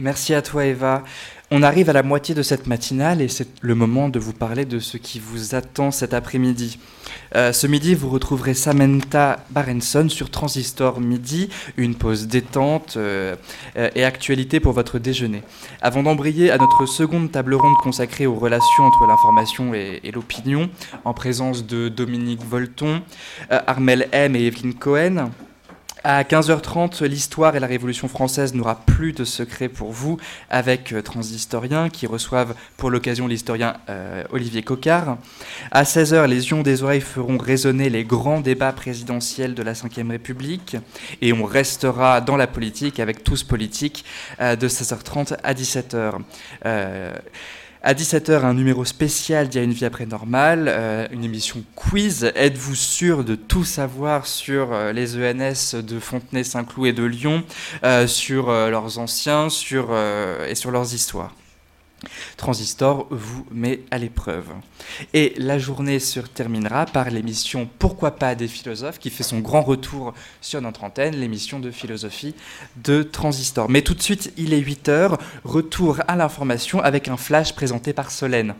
Merci à toi Eva. On arrive à la moitié de cette matinale et c'est le moment de vous parler de ce qui vous attend cet après-midi. Ce midi, vous retrouverez Samantha Barenson sur Transistor Midi, une pause détente et actualité pour votre déjeuner. Avant d'embrayer à notre seconde table ronde consacrée aux relations entre l'information et l'opinion, en présence de Dominique Volton, Armel M et Evelyne Cohen. À 15h30, l'histoire et la Révolution française n'aura plus de secret pour vous avec Transhistoriens qui reçoivent pour l'occasion l'historien Olivier Coquard. À 16h, les ions des oreilles feront résonner les grands débats présidentiels de la Ve République et on restera dans la politique avec Tous Politiques de 16h30 à 17h. À 17h, un numéro spécial d'Il y a une vie après normale, une émission quiz. Êtes-vous sûr de tout savoir sur les ENS de Fontenay-Saint-Cloud et de Lyon, sur leurs anciens et sur leurs histoires? Transistor vous met à l'épreuve. Et la journée se terminera par l'émission Pourquoi pas des philosophes qui fait son grand retour sur notre antenne, l'émission de philosophie de Transistor. Mais tout de suite, il est 8h, retour à l'information avec un flash présenté par Solène.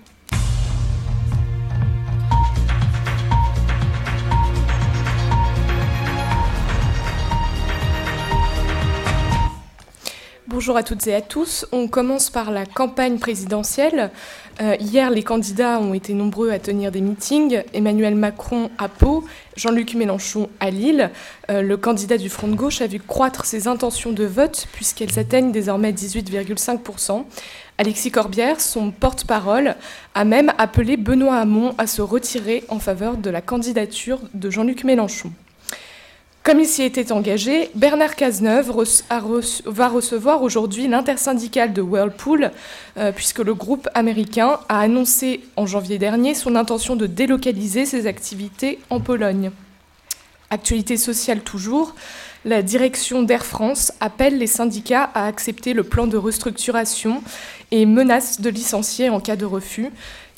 Bonjour à toutes et à tous. On commence par la campagne présidentielle. Hier, les candidats ont été nombreux à tenir des meetings. Emmanuel Macron à Pau, Jean-Luc Mélenchon à Lille. Le candidat du Front de gauche a vu croître ses intentions de vote puisqu'elles atteignent désormais 18,5%. Alexis Corbière, son porte-parole, a même appelé Benoît Hamon à se retirer en faveur de la candidature de Jean-Luc Mélenchon. Comme il s'y était engagé, Bernard Cazeneuve va recevoir aujourd'hui l'intersyndicale de Whirlpool, puisque le groupe américain a annoncé en janvier dernier son intention de délocaliser ses activités en Pologne. Actualité sociale toujours, la direction d'Air France appelle les syndicats à accepter le plan de restructuration et menace de licencier en cas de refus.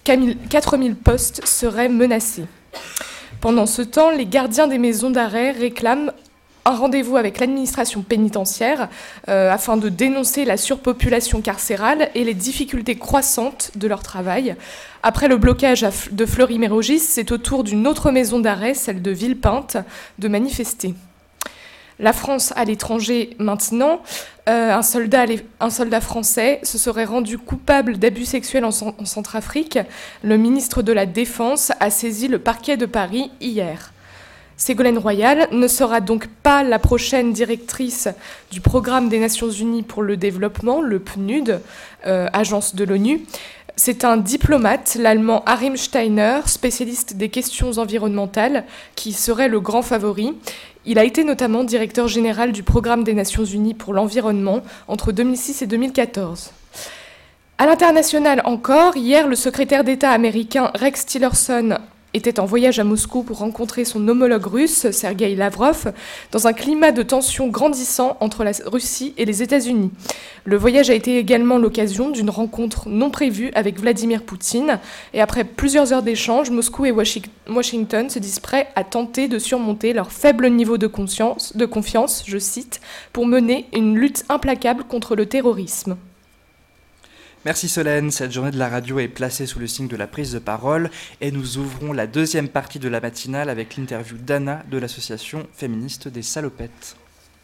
4000 postes seraient menacés. Pendant ce temps, les gardiens des maisons d'arrêt réclament un rendez-vous avec l'administration pénitentiaire afin de dénoncer la surpopulation carcérale et les difficultés croissantes de leur travail. Après le blocage de Fleury-Mérogis, c'est au tour d'une autre maison d'arrêt, celle de Villepinte, de manifester. La France à l'étranger maintenant, un soldat français se serait rendu coupable d'abus sexuels en Centrafrique. Le ministre de la Défense a saisi le parquet de Paris hier. Ségolène Royal ne sera donc pas la prochaine directrice du Programme des Nations Unies pour le développement, le PNUD, agence de l'ONU. C'est un diplomate, l'allemand Achim Steiner, spécialiste des questions environnementales, qui serait le grand favori. Il a été notamment directeur général du Programme des Nations Unies pour l'environnement entre 2006 et 2014. À l'international encore, hier, le secrétaire d'État américain Rex Tillerson était en voyage à Moscou pour rencontrer son homologue russe, Sergueï Lavrov, dans un climat de tension grandissant entre la Russie et les États-Unis. Le voyage a été également l'occasion d'une rencontre non prévue avec Vladimir Poutine, et après plusieurs heures d'échanges, Moscou et Washington se disent prêts à tenter de surmonter leur faible niveau de confiance, je cite, pour mener une lutte implacable contre le terrorisme. Merci Solène, cette journée de la radio est placée sous le signe de la prise de parole et nous ouvrons la deuxième partie de la matinale avec l'interview d'Anna de l'association féministe des Salopettes.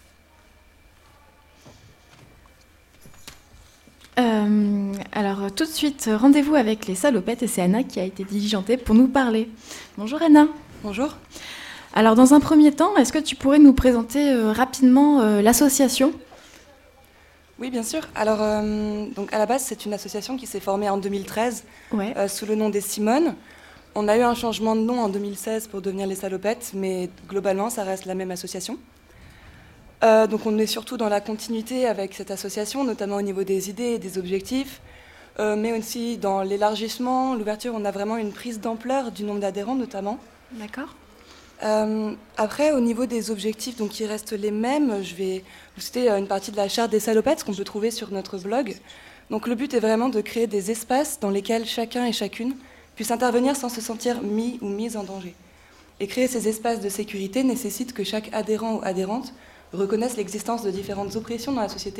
Alors tout de suite, rendez-vous avec les Salopettes et c'est Anna qui a été diligentée pour nous parler. Bonjour Anna. Bonjour. Alors dans un premier temps, est-ce que tu pourrais nous présenter rapidement l'association ? Oui, bien sûr. Alors, donc à la base, c'est une association qui s'est formée en 2013 sous le nom des Simones. On a eu un changement de nom en 2016 pour devenir les Salopettes, mais globalement, ça reste la même association. Donc on est surtout dans la continuité avec cette association, notamment au niveau des idées et des objectifs, mais aussi dans l'élargissement, l'ouverture. On a vraiment une prise d'ampleur du nombre d'adhérents, notamment. D'accord. Après, au niveau des objectifs, donc qui restent les mêmes, je vais vous citer une partie de la charte des Salopettes qu'on peut trouver sur notre blog. Donc le but est vraiment de créer des espaces dans lesquels chacun et chacune puisse intervenir sans se sentir mis ou mise en danger. Et créer ces espaces de sécurité nécessite que chaque adhérent ou adhérente reconnaisse l'existence de différentes oppressions dans la société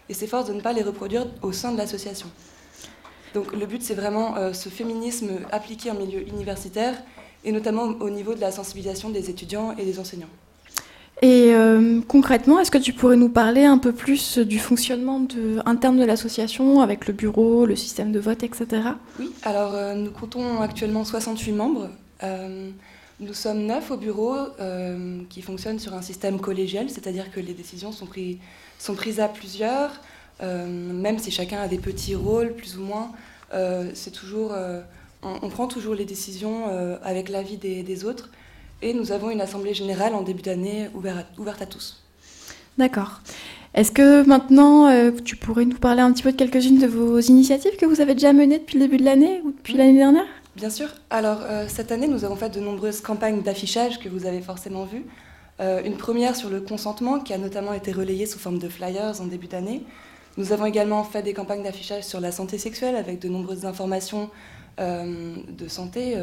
et s'efforce de ne pas les reproduire au sein de l'association. Donc le but, c'est vraiment ce féminisme appliqué en milieu universitaire, et notamment au niveau de la sensibilisation des étudiants et des enseignants. Et concrètement, est-ce que tu pourrais nous parler un peu plus du fonctionnement interne de l'association, avec le bureau, le système de vote, etc. Oui, alors nous comptons actuellement 68 membres. Nous sommes 9 au bureau qui fonctionnent sur un système collégial, c'est-à-dire que les décisions sont prises à plusieurs, même si chacun a des petits rôles, plus ou moins. C'est toujours, on prend toujours les décisions avec l'avis des autres. Et nous avons une assemblée générale en début d'année ouverte à tous. D'accord. Est-ce que maintenant, tu pourrais nous parler un petit peu de quelques-unes de vos initiatives que vous avez déjà menées depuis le début de l'année ou depuis l'année dernière ? Bien sûr. Alors, cette année, nous avons fait de nombreuses campagnes d'affichage que vous avez forcément vues. Une première sur le consentement qui a notamment été relayée sous forme de flyers en début d'année. Nous avons également fait des campagnes d'affichage sur la santé sexuelle avec de nombreuses informations de santé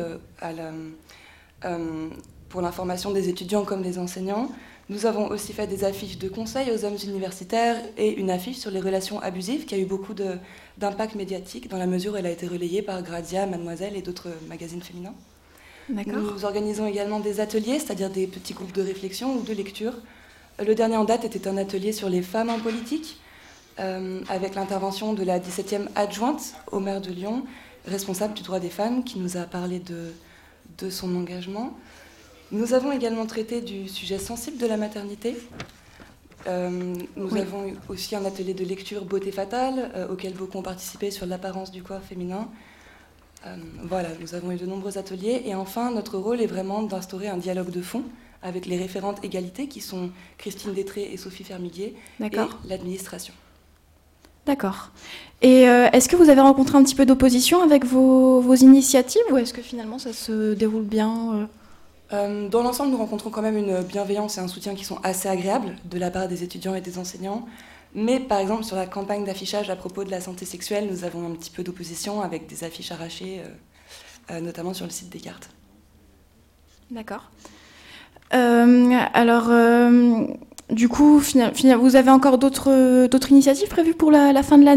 pour l'information des étudiants comme des enseignants. Nous avons aussi fait des affiches de conseils aux hommes universitaires et une affiche sur les relations abusives qui a eu beaucoup d'impact médiatique dans la mesure où elle a été relayée par Grazia, Mademoiselle et d'autres magazines féminins. D'accord. Nous organisons également des ateliers, c'est-à-dire des petits groupes de réflexion ou de lecture. Le dernier en date était un atelier sur les femmes en politique, avec l'intervention de la 17e adjointe au maire de Lyon, responsable du droit des femmes, qui nous a parlé de son engagement. Nous avons également traité du sujet sensible de la maternité. Nous avons eu aussi un atelier de lecture beauté fatale auquel beaucoup ont participé sur l'apparence du corps féminin. Voilà, nous avons eu de nombreux ateliers. Et enfin, notre rôle est vraiment d'instaurer un dialogue de fond avec les référentes égalité qui sont Christine Détré et Sophie Fermiguet et l'administration. D'accord. Et est-ce que vous avez rencontré un petit peu d'opposition avec vos initiatives ou est-ce que finalement ça se déroule bien Dans l'ensemble, nous rencontrons quand même une bienveillance et un soutien qui sont assez agréables de la part des étudiants et des enseignants. Mais par exemple, sur la campagne d'affichage à propos de la santé sexuelle, nous avons un petit peu d'opposition avec des affiches arrachées, notamment sur le site Descartes. D'accord. Alors, du coup, vous avez encore d'autres initiatives prévues pour la fin de l'année ?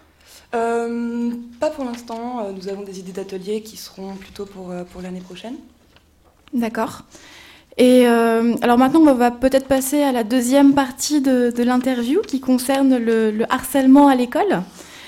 Pas pour l'instant. Nous avons des idées d'ateliers qui seront plutôt pour l'année prochaine. D'accord. Et alors maintenant, on va peut-être passer à la deuxième partie de l'interview qui concerne le harcèlement à l'école.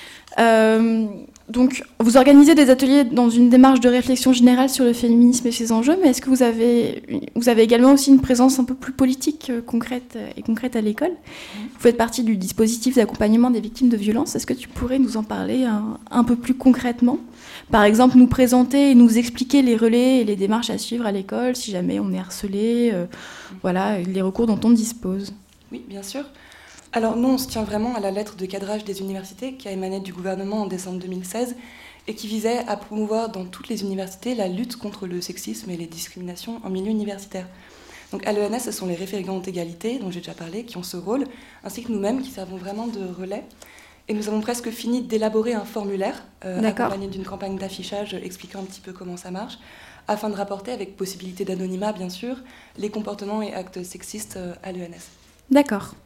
Donc, vous organisez des ateliers dans une démarche de réflexion générale sur le féminisme et ses enjeux, mais est-ce que vous avez également aussi une présence un peu plus politique, concrète à l'école ? Vous faites partie du dispositif d'accompagnement des victimes de violences. Est-ce que tu pourrais nous en parler un peu plus concrètement ? Par exemple, nous présenter et nous expliquer les relais et les démarches à suivre à l'école, si jamais on est harcelé, voilà, les recours dont on dispose. Oui, bien sûr. Alors nous, on se tient vraiment à la lettre de cadrage des universités qui a émané du gouvernement en décembre 2016 et qui visait à promouvoir dans toutes les universités la lutte contre le sexisme et les discriminations en milieu universitaire. Donc à l'ENS, ce sont les référentes égalité, dont j'ai déjà parlé, qui ont ce rôle, ainsi que nous-mêmes qui servons vraiment de relais. Et nous avons presque fini d'élaborer un formulaire accompagné d'une campagne d'affichage expliquant un petit peu comment ça marche, afin de rapporter, avec possibilité d'anonymat bien sûr, les comportements et actes sexistes à l'ENS. D'accord.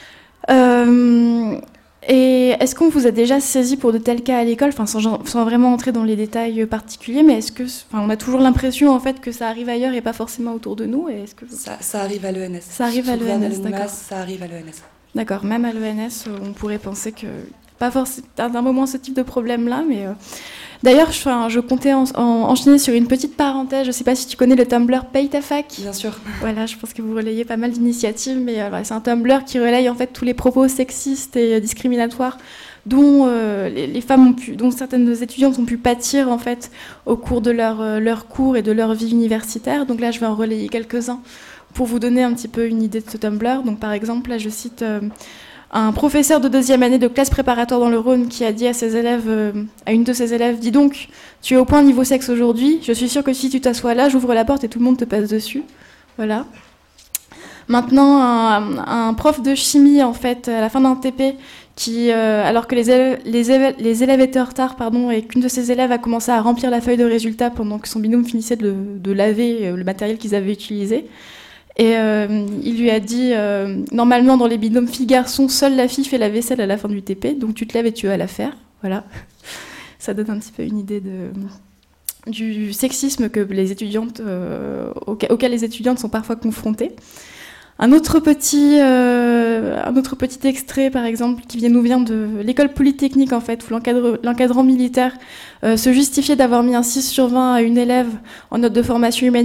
Et est-ce qu'on vous a déjà saisi pour de tels cas à l'école, enfin, sans vraiment entrer dans les détails particuliers, mais est-ce que, on a toujours l'impression en fait que ça arrive ailleurs et pas forcément autour de nous, et est-ce que ça arrive à l'ENS. Ça arrive à l'ENS, d'accord. Ça arrive à l'ENS. D'accord, même à l'ENS, on pourrait penser que pas forcément d'un moment ce type de problème-là, mais d'ailleurs, je comptais enchaîner sur une petite parenthèse. Je ne sais pas si tu connais le Tumblr Paye ta fac. Bien sûr. Voilà, je pense que vous relayez pas mal d'initiatives, mais c'est un Tumblr qui relaye en fait tous les propos sexistes et discriminatoires dont les femmes dont certaines étudiantes ont pu pâtir en fait au cours de leur cours et de leur vie universitaire. Donc là, je vais en relayer quelques-uns pour vous donner un petit peu une idée de ce Tumblr. Donc par exemple, là, je cite un professeur de 2e année de classe préparatoire dans le Rhône qui a dit à ses élèves, à une de ses élèves, « Dis donc, tu es au point niveau sexe aujourd'hui, je suis sûre que si tu t'assois là, j'ouvre la porte et tout le monde te passe dessus. » Voilà. Maintenant, un prof de chimie, en fait, à la fin d'un TP, qui, alors que les élèves étaient en retard, et qu'une de ses élèves a commencé à remplir la feuille de résultat pendant que son binôme finissait de laver le matériel qu'ils avaient utilisé, Et il lui a dit, normalement dans les binômes filles-garçons, seule la fille fait la vaisselle à la fin du TP, donc tu te lèves et tu vas la faire. Voilà. Ça donne un petit peu une idée du sexisme que les étudiantes, auquel les étudiantes sont parfois confrontées. Un autre petit extrait, par exemple, qui nous vient de l'école polytechnique, en fait, où l'encadrant militaire se justifiait d'avoir mis un 6/20 à une élève en note de formation humaine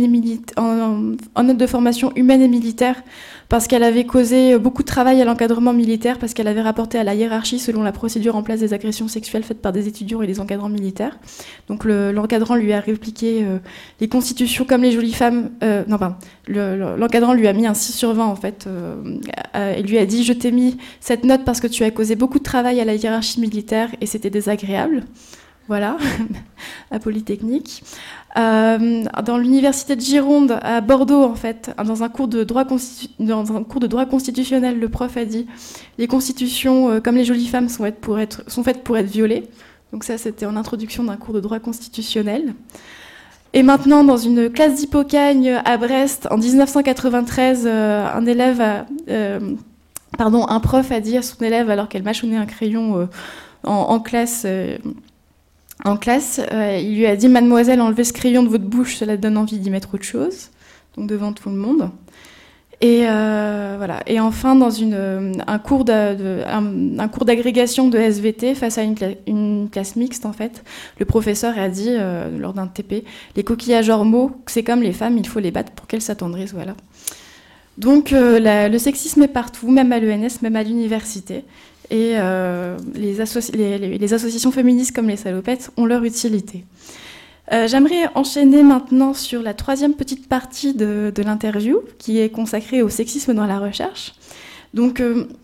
et militaire, parce qu'elle avait causé beaucoup de travail à l'encadrement militaire, parce qu'elle avait rapporté à la hiérarchie selon la procédure en place des agressions sexuelles faites par des étudiants et des encadrants militaires. Donc l'encadrant lui a répliqué les constitutions comme les jolies femmes... l'encadrant lui a mis un 6/20 en fait. Il lui a dit « Je t'ai mis cette note parce que tu as causé beaucoup de travail à la hiérarchie militaire et c'était désagréable. » Voilà, à Polytechnique. Dans l'université de Gironde, à Bordeaux, en fait, dans un cours de droit constitutionnel, le prof a dit « Les constitutions, comme les jolies femmes, sont faites pour être violées. » Donc ça, c'était en introduction d'un cours de droit constitutionnel. Et maintenant, dans une classe d'Hippocagne à Brest, en 1993, un prof a dit à son élève, alors qu'elle mâchonnait un crayon en classe, il lui a dit « Mademoiselle, enlevez ce crayon de votre bouche, cela donne envie d'y mettre autre chose. » Donc devant tout le monde. Et voilà. Et enfin, dans un cours d'agrégation de SVT face à une classe mixte, en fait, le professeur a dit lors d'un TP « Les coquillages ormeaux, c'est comme les femmes, il faut les battre pour qu'elles s'attendrissent. » Voilà. Donc le sexisme est partout, même à l'ENS, même à l'université. Et les associations féministes comme les Salopettes ont leur utilité. J'aimerais enchaîner maintenant sur la troisième petite partie de l'interview, qui est consacrée au sexisme dans la recherche. Donc,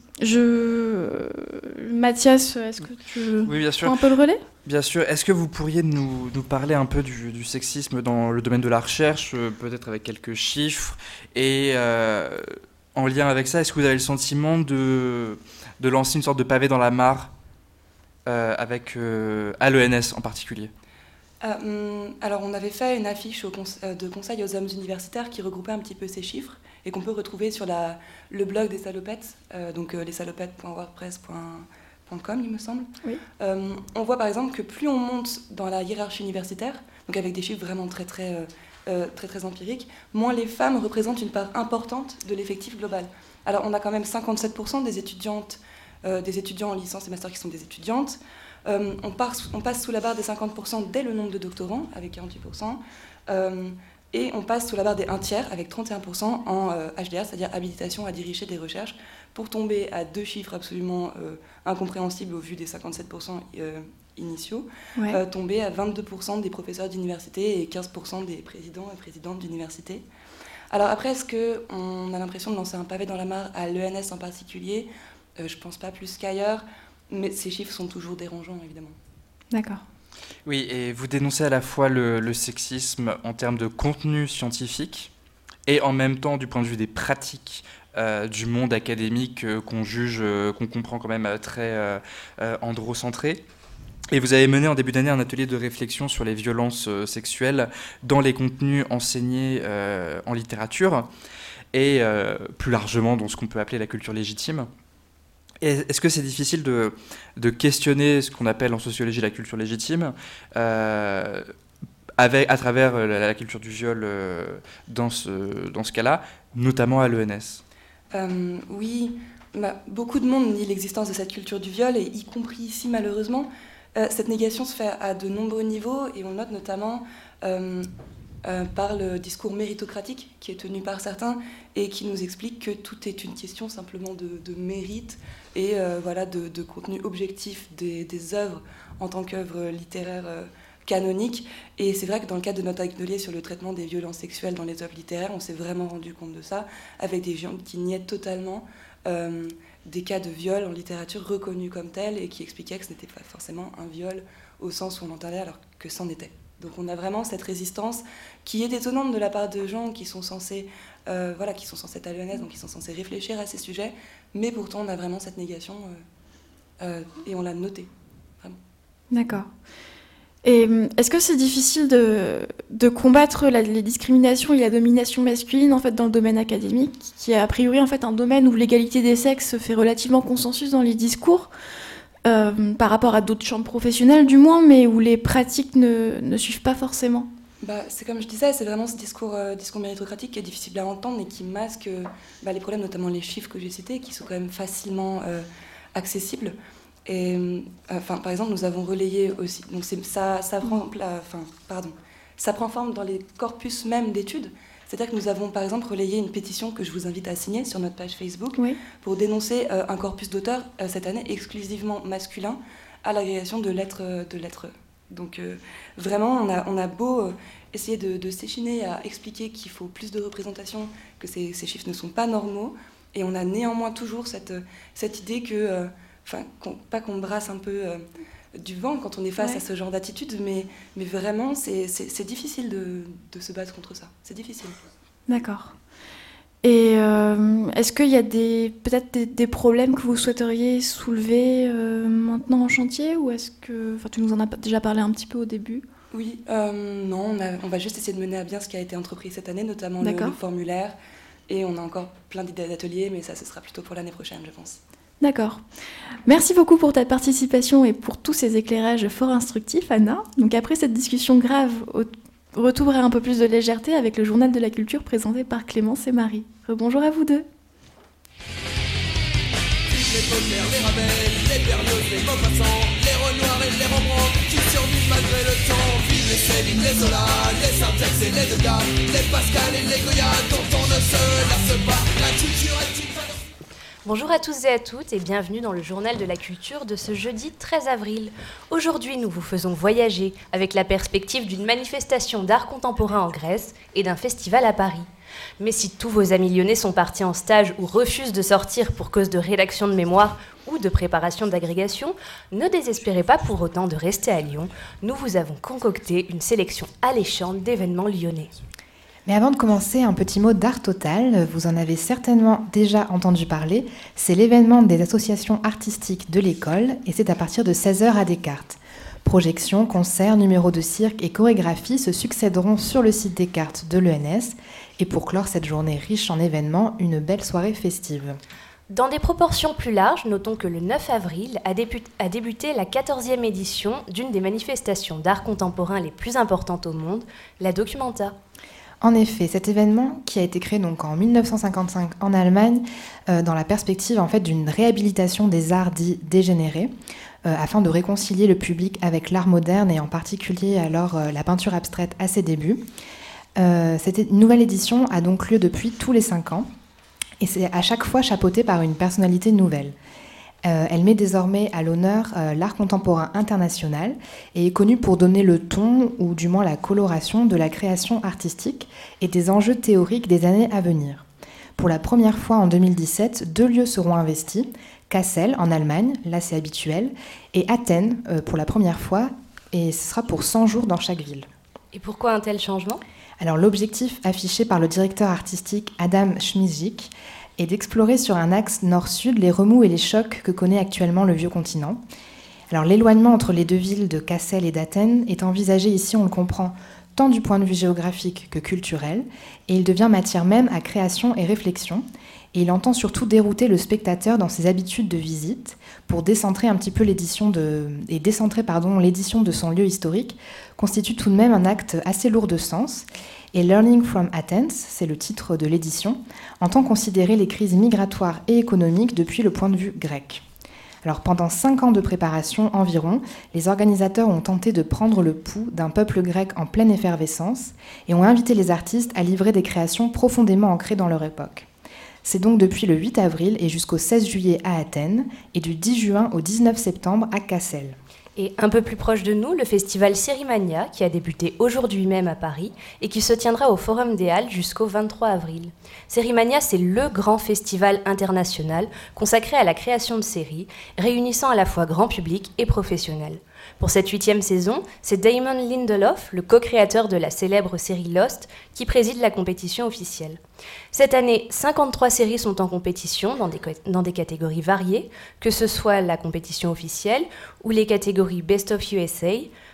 Mathias, est-ce que tu prends un peu le relais ? Bien sûr. Est-ce que vous pourriez nous parler un peu du sexisme dans le domaine de la recherche, peut-être avec quelques chiffres, et en lien avec ça, est-ce que vous avez le sentiment de lancer une sorte de pavé dans la mare à l'ENS en particulier ? Alors, on avait fait une affiche de conseil aux hommes universitaires qui regroupait un petit peu ces chiffres et qu'on peut retrouver sur le blog des Salopettes, donc lessalopettes.wordpress.com, il me semble. Oui. On voit par exemple que plus on monte dans la hiérarchie universitaire, donc avec des chiffres vraiment très empiriques, moins les femmes représentent une part importante de l'effectif global. Alors, on a quand même 57% des étudiants en licence et master qui sont des étudiantes. On passe sous la barre des 50% dès le nombre de doctorants, avec 48%, et on passe sous la barre des 1/3, avec 31% en HDR, c'est-à-dire habilitation à diriger des recherches, pour tomber à deux chiffres absolument incompréhensibles au vu des 57% initiaux, ouais. Tomber à 22% des professeurs d'université et 15% des présidents et présidentes d'université. Alors après, est-ce qu'on a l'impression de lancer un pavé dans la mare à l'ENS en particulier ? Je ne pense pas plus qu'ailleurs. Mais ces chiffres sont toujours dérangeants, évidemment. D'accord. Oui, et vous dénoncez à la fois le sexisme en termes de contenu scientifique et en même temps du point de vue des pratiques du monde académique qu'on juge, qu'on comprend quand même très androcentré. Et vous avez mené en début d'année un atelier de réflexion sur les violences sexuelles dans les contenus enseignés en littérature et plus largement dans ce qu'on peut appeler la culture légitime. Est-ce que c'est difficile de questionner ce qu'on appelle en sociologie la culture légitime à travers la culture du viol dans ce cas-là, notamment à l'ENS ? Oui, beaucoup de monde nie l'existence de cette culture du viol, et y compris ici malheureusement. Cette négation se fait à de nombreux niveaux, et on note notamment par le discours méritocratique qui est tenu par certains et qui nous explique que tout est une question simplement de mérite et de contenu objectif des œuvres en tant qu'œuvres littéraires canoniques. Et c'est vrai que dans le cadre de notre atelier sur le traitement des violences sexuelles dans les œuvres littéraires, on s'est vraiment rendu compte de ça, avec des gens qui niaient totalement des cas de viol en littérature reconnus comme tels et qui expliquaient que ce n'était pas forcément un viol au sens où on l'entendait alors que c'en était. Donc on a vraiment cette résistance qui est étonnante de la part de gens qui sont censés être à l'ENS, donc qui sont censés réfléchir à ces sujets, mais pourtant on a vraiment cette négation et on l'a noté, vraiment. D'accord. Et est-ce que c'est difficile de combattre les discriminations et la domination masculine en fait dans le domaine académique, qui est a priori en fait un domaine où l'égalité des sexes fait relativement consensus dans les discours par rapport à d'autres champs professionnels du moins, mais où les pratiques ne suivent pas forcément? C'est comme je disais, c'est vraiment ce discours méritocratique qui est difficile à entendre et qui masque les problèmes, notamment les chiffres que j'ai cités, qui sont quand même facilement accessibles. Et par exemple, nous avons relayé aussi, donc ça prend forme dans les corpus même d'études. C'est-à-dire que nous avons par exemple relayé une pétition que je vous invite à signer sur notre page Facebook pour dénoncer un corpus d'auteurs cette année exclusivement masculin à l'agrégation de lettres. Donc vraiment, on a beau essayer de s'échiner à expliquer qu'il faut plus de représentation, que ces chiffres ne sont pas normaux, et on a néanmoins toujours cette idée que, pas qu'on brasse un peu du vent quand on est face à ce genre d'attitude, mais vraiment, c'est difficile de se battre contre ça. C'est difficile. D'accord. Et est-ce qu'il y a peut-être des problèmes que vous souhaiteriez soulever maintenant en chantier, ou est-ce que tu nous en as déjà parlé un petit peu au début? Oui, non, on va juste essayer de mener à bien ce qui a été entrepris cette année, notamment le formulaire, et on a encore plein d'idées d'ateliers, mais ça, ce sera plutôt pour l'année prochaine, je pense. D'accord. Merci beaucoup pour ta participation et pour tous ces éclairages fort instructifs, Anna. Donc après cette discussion grave, retour à un peu plus de légèreté avec le Journal de la Culture présenté par Clémence et Marie. Rebonjour à vous deux. Les Baudelaire, les Ravel, les Berlioz, les Maupassant, les Renoir et les Rembrandt qui survivent malgré le temps. Vivent les Céline, les Zola, les Syntax et les Degas, les Pascal et les Goya dont on ne se lasse pas. La culture est une valeur. Bonjour à tous et à toutes et bienvenue dans le Journal de la Culture de ce jeudi 13 avril. Aujourd'hui, nous vous faisons voyager avec la perspective d'une manifestation d'art contemporain en Grèce et d'un festival à Paris. Mais si tous vos amis lyonnais sont partis en stage ou refusent de sortir pour cause de rédaction de mémoire ou de préparation d'agrégation, ne désespérez pas pour autant de rester à Lyon. Nous vous avons concocté une sélection alléchante d'événements lyonnais. Mais avant de commencer, un petit mot d'Art Total. Vous en avez certainement déjà entendu parler. C'est l'événement des associations artistiques de l'école et c'est à partir de 16h à Descartes. Projections, concerts, numéros de cirque et chorégraphies se succéderont sur le site Descartes de l'ENS. Et pour clore cette journée riche en événements, une belle soirée festive. Dans des proportions plus larges, notons que le 9 avril a débuté la 14e édition d'une des manifestations d'art contemporain les plus importantes au monde, la Documenta. En effet, cet événement, qui a été créé donc en 1955 en Allemagne, dans la perspective en fait, d'une réhabilitation des arts dits dégénérés, afin de réconcilier le public avec l'art moderne et en particulier alors la peinture abstraite à ses débuts. Cette nouvelle édition a donc lieu depuis tous les 5 ans et c'est à chaque fois chapeauté par une personnalité nouvelle. Elle met désormais à l'honneur l'art contemporain international et est connue pour donner le ton, ou du moins la coloration, de la création artistique et des enjeux théoriques des années à venir. Pour la première fois en 2017, 2 lieux seront investis, Kassel en Allemagne, là c'est habituel, et Athènes pour la première fois, et ce sera pour 100 jours dans chaque ville. Et pourquoi un tel changement ? Alors l'objectif affiché par le directeur artistique Adam Schmizik est d'explorer sur un axe nord-sud les remous et les chocs que connaît actuellement le vieux continent. Alors l'éloignement entre les 2 villes de Kassel et d'Athènes est envisagé ici, on le comprend, tant du point de vue géographique que culturel, et il devient matière même à création et réflexion, et il entend surtout dérouter le spectateur dans ses habitudes de visite pour décentrer un petit peu l'édition de son lieu historique, constitue tout de même un acte assez lourd de sens. Et Learning from Athens, c'est le titre de l'édition, entend considérer les crises migratoires et économiques depuis le point de vue grec. Alors pendant 5 ans de préparation environ, les organisateurs ont tenté de prendre le pouls d'un peuple grec en pleine effervescence et ont invité les artistes à livrer des créations profondément ancrées dans leur époque. C'est donc depuis le 8 avril et jusqu'au 16 juillet à Athènes et du 10 juin au 19 septembre à Kassel. Et un peu plus proche de nous, le festival Sérimania, qui a débuté aujourd'hui même à Paris et qui se tiendra au Forum des Halles jusqu'au 23 avril. Sérimania, c'est le grand festival international consacré à la création de séries, réunissant à la fois grand public et professionnels. Pour cette 8e saison, c'est Damon Lindelof, le co-créateur de la célèbre série Lost, qui préside la compétition officielle. Cette année, 53 séries sont en compétition dans des catégories variées, que ce soit la compétition officielle ou les catégories Best of USA,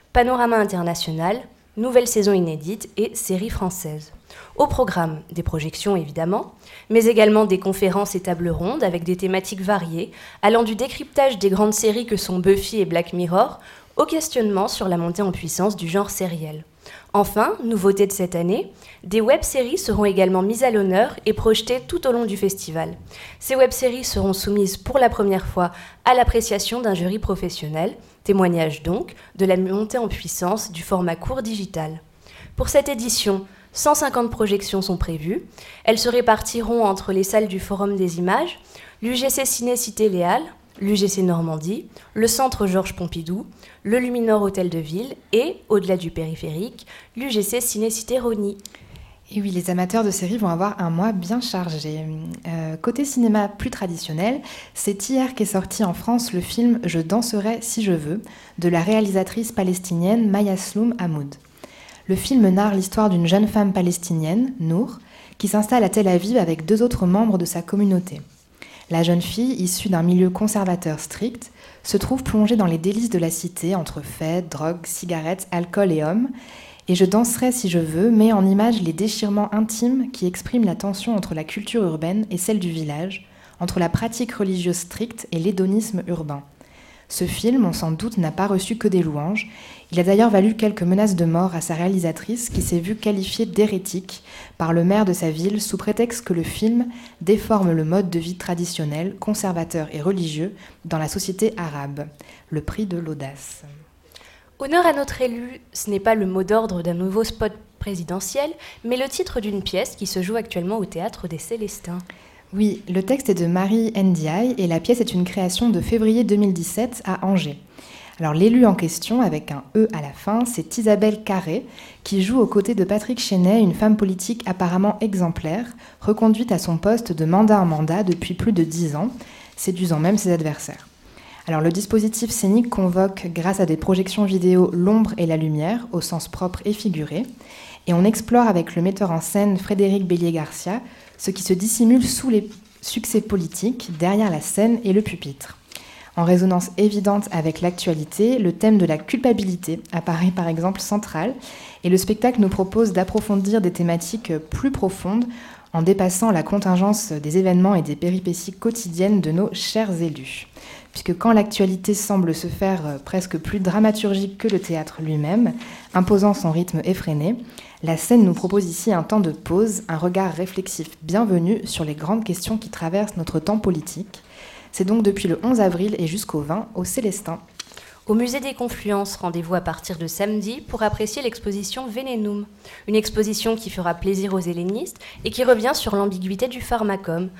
panorama international, nouvelle saison inédite et séries françaises. Au programme, des projections évidemment, mais également des conférences et tables rondes avec des thématiques variées, allant du décryptage des grandes séries que sont Buffy et Black Mirror, au questionnement sur la montée en puissance du genre sériel. Enfin, nouveauté de cette année, des web-séries seront également mises à l'honneur et projetées tout au long du festival. Ces web-séries seront soumises pour la première fois à l'appréciation d'un jury professionnel, témoignage donc de la montée en puissance du format court digital. Pour cette édition, 150 projections sont prévues. Elles se répartiront entre les salles du Forum des Images, l'UGC Ciné-Cité Léal, l'UGC Normandie, le Centre Georges Pompidou, le Luminor Hôtel de Ville et, au-delà du périphérique, l'UGC Ciné-Cité Rosny. Et oui, les amateurs de séries vont avoir un mois bien chargé. Côté cinéma plus traditionnel, c'est hier qu'est sorti en France le film « Je danserai si je veux » de la réalisatrice palestinienne Maya Sloum Hamoud. Le film narre l'histoire d'une jeune femme palestinienne, Nour, qui s'installe à Tel Aviv avec 2 autres membres de sa communauté. La jeune fille, issue d'un milieu conservateur strict, se trouve plongée dans les délices de la cité entre fêtes, drogues, cigarettes, alcool et hommes. Et Je danserai si je veux met en image les déchirements intimes qui expriment la tension entre la culture urbaine et celle du village, entre la pratique religieuse stricte et l'hédonisme urbain. Ce film, on s'en doute, n'a pas reçu que des louanges. Il a d'ailleurs valu quelques menaces de mort à sa réalisatrice qui s'est vue qualifiée d'hérétique par le maire de sa ville sous prétexte que le film déforme le mode de vie traditionnel, conservateur et religieux dans la société arabe. Le prix de l'audace. Honneur à notre élu, ce n'est pas le mot d'ordre d'un nouveau spot présidentiel, mais le titre d'une pièce qui se joue actuellement au Théâtre des Célestins. Oui, le texte est de Marie Ndiaye et la pièce est une création de février 2017 à Angers. Alors l'élu en question, avec un E à la fin, c'est Isabelle Carré, qui joue aux côtés de Patrick Chenet, une femme politique apparemment exemplaire, reconduite à son poste de mandat en mandat depuis plus de 10 ans, séduisant même ses adversaires. Alors le dispositif scénique convoque, grâce à des projections vidéo, l'ombre et la lumière, au sens propre et figuré, et on explore avec le metteur en scène Frédéric Bélier-Garcia ce qui se dissimule sous les succès politiques, derrière la scène et le pupitre. En résonance évidente avec l'actualité, le thème de la culpabilité apparaît par exemple central, et le spectacle nous propose d'approfondir des thématiques plus profondes en dépassant la contingence des événements et des péripéties quotidiennes de nos chers élus. Puisque quand l'actualité semble se faire presque plus dramaturgique que le théâtre lui-même, imposant son rythme effréné, la scène nous propose ici un temps de pause, un regard réflexif bienvenu sur les grandes questions qui traversent notre temps politique. C'est donc depuis le 11 avril et jusqu'au 20 au Célestin. Au Musée des Confluences, rendez-vous à partir de samedi pour apprécier l'exposition Venenum, une exposition qui fera plaisir aux hellénistes et qui revient sur l'ambiguïté du pharmacone,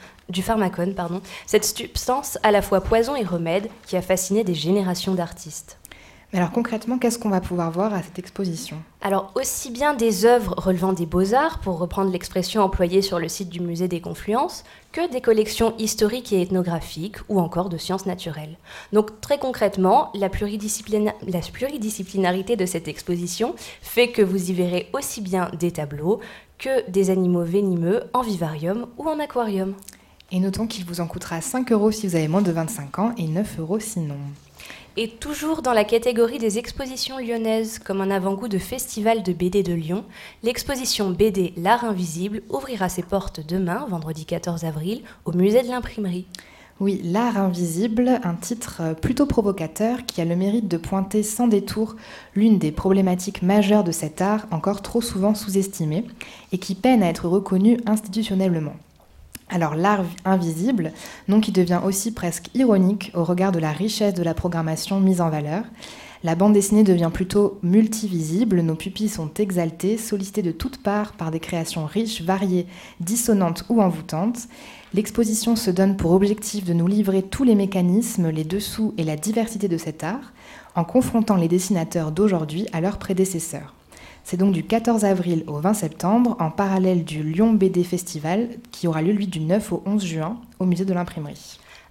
cette substance à la fois poison et remède qui a fasciné des générations d'artistes. Mais alors concrètement, qu'est-ce qu'on va pouvoir voir à cette exposition ? Alors aussi bien des œuvres relevant des beaux-arts, pour reprendre l'expression employée sur le site du Musée des Confluences, que des collections historiques et ethnographiques ou encore de sciences naturelles. Donc très concrètement, la pluridisciplinarité de cette exposition fait que vous y verrez aussi bien des tableaux que des animaux venimeux en vivarium ou en aquarium. Et notons qu'il vous en coûtera 5 € si vous avez moins de 25 ans et 9 € sinon. Et toujours dans la catégorie des expositions lyonnaises, comme un avant-goût de festival de BD de Lyon, l'exposition BD L'Art Invisible ouvrira ses portes demain, vendredi 14 avril, au musée de l'Imprimerie. Oui, L'Art Invisible, un titre plutôt provocateur qui a le mérite de pointer sans détour l'une des problématiques majeures de cet art encore trop souvent sous-estimé et qui peine à être reconnu institutionnellement. Alors l'art invisible, nom qui devient aussi presque ironique au regard de la richesse de la programmation mise en valeur. La bande dessinée devient plutôt multivisible, nos pupilles sont exaltées, sollicitées de toutes parts par des créations riches, variées, dissonantes ou envoûtantes. L'exposition se donne pour objectif de nous livrer tous les mécanismes, les dessous et la diversité de cet art, en confrontant les dessinateurs d'aujourd'hui à leurs prédécesseurs. C'est donc du 14 avril au 20 septembre, en parallèle du Lyon BD Festival, qui aura lieu lui du 9 au 11 juin au musée de l'Imprimerie.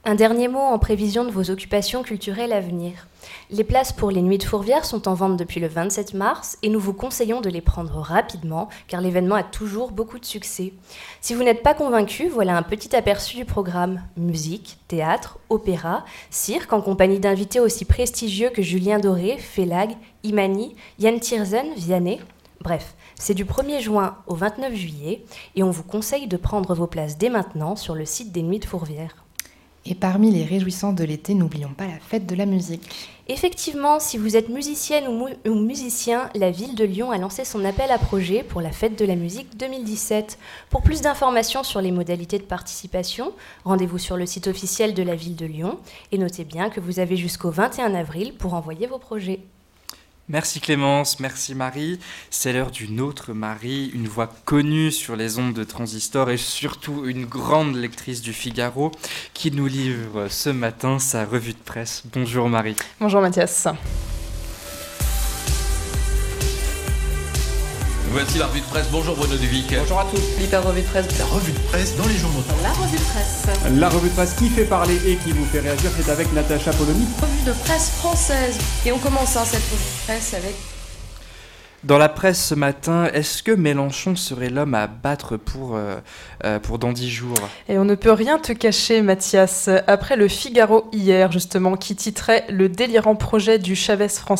Un dernier mot en prévision de vos occupations culturelles à venir. Les places pour les Nuits de Fourvière sont en vente depuis le 27 mars et nous vous conseillons de les prendre rapidement car l'événement a toujours beaucoup de succès. Si vous n'êtes pas convaincu, voilà un petit aperçu du programme. Musique, théâtre, opéra, cirque en compagnie d'invités aussi prestigieux que Julien Doré, Félag, Imani, Yann Tiersen, Vianney. Bref, c'est du 1er juin au 29 juillet et on vous conseille de prendre vos places dès maintenant sur le site des Nuits de Fourvière. Et parmi les réjouissances de l'été, n'oublions pas la fête de la musique. Effectivement, si vous êtes musicienne ou musicien, la ville de Lyon a lancé son appel à projets pour la fête de la musique 2017. Pour plus d'informations sur les modalités de participation, rendez-vous sur le site officiel de la ville de Lyon et notez bien que vous avez jusqu'au 21 avril pour envoyer vos projets. Merci Clémence, merci Marie. C'est l'heure d'une autre Marie, une voix connue sur les ondes de Transistor et surtout une grande lectrice du Figaro qui nous livre ce matin sa revue de presse. Bonjour Marie. Bonjour Mathias. Voici la revue de presse. Bonjour Bruno Duvic. Bonjour à tous. L'hyper revue de presse. La revue de presse dans les journaux. La revue de presse. La revue de presse qui fait parler et qui vous fait réagir, c'est avec Natacha Polony. Revue de presse française. Et on commence cette revue de presse avec... Dans la presse ce matin, est-ce que Mélenchon serait l'homme à battre pour dans 10 jours ? Et on ne peut rien te cacher, Mathias. Après le Figaro hier, justement, qui titrait « Le délirant projet du Chavez français ».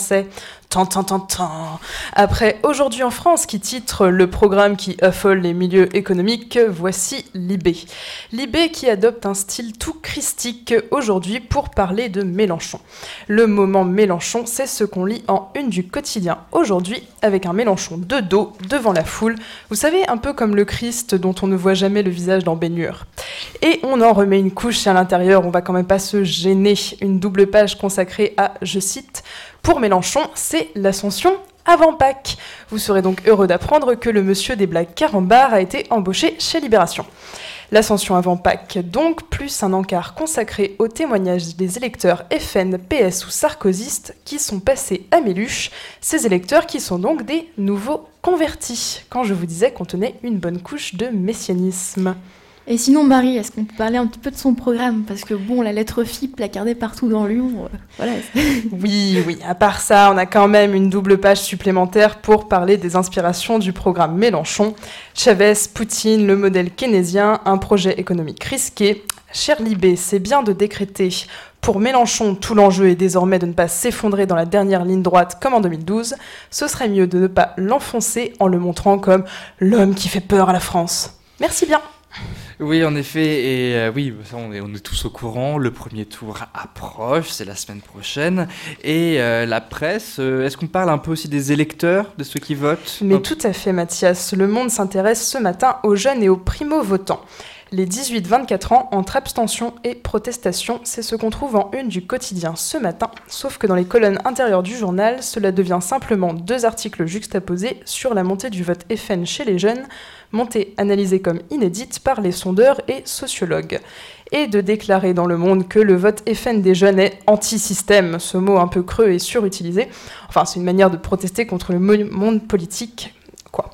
Après Aujourd'hui en France, qui titre « Le programme qui affole les milieux économiques », voici Libé. Libé qui adopte un style tout christique aujourd'hui pour parler de Mélenchon. Le moment Mélenchon, c'est ce qu'on lit en une du quotidien aujourd'hui, avec un Mélenchon de dos, devant la foule. Vous savez, un peu comme le Christ dont on ne voit jamais le visage dans baignure. Et on en remet une couche à l'intérieur, on va quand même pas se gêner. Une double page consacrée à, je cite, « Pour Mélenchon, c'est l'ascension avant Pâques ». Vous serez donc heureux d'apprendre que le monsieur des blagues carambars a été embauché chez Libération. L'ascension avant Pâques, donc, plus un encart consacré au témoignage des électeurs FN, PS ou sarkozystes qui sont passés à Méluche, ces électeurs qui sont donc des nouveaux convertis, quand je vous disais qu'on tenait une bonne couche de messianisme. Et sinon, Marie, est-ce qu'on peut parler un petit peu de son programme ? Parce que bon, la lettre Phi placardée partout dans Lyon, voilà. Oui, à part ça, on a quand même une double page supplémentaire pour parler des inspirations du programme Mélenchon. Chavez, Poutine, le modèle keynésien, un projet économique risqué. Cher Libé, c'est bien de décréter. Pour Mélenchon, tout l'enjeu est désormais de ne pas s'effondrer dans la dernière ligne droite comme en 2012. Ce serait mieux de ne pas l'enfoncer en le montrant comme l'homme qui fait peur à la France. Merci bien. Oui, en effet, et oui, on est tous au courant, le premier tour approche, c'est la semaine prochaine, et la presse, est-ce qu'on parle un peu aussi des électeurs, de ceux qui votent ? Mais tout à fait, Mathias, Le Monde s'intéresse ce matin aux jeunes et aux primo-votants. Les 18-24 ans, entre abstention et protestation, c'est ce qu'on trouve en une du quotidien ce matin, sauf que dans les colonnes intérieures du journal, cela devient simplement 2 articles juxtaposés sur la montée du vote FN chez les jeunes, montée analysée comme inédite par les sondeurs et sociologues. Et de déclarer dans Le Monde que le vote FN des jeunes est anti-système, ce mot un peu creux et surutilisé. Enfin, c'est une manière de protester contre le monde politique, quoi.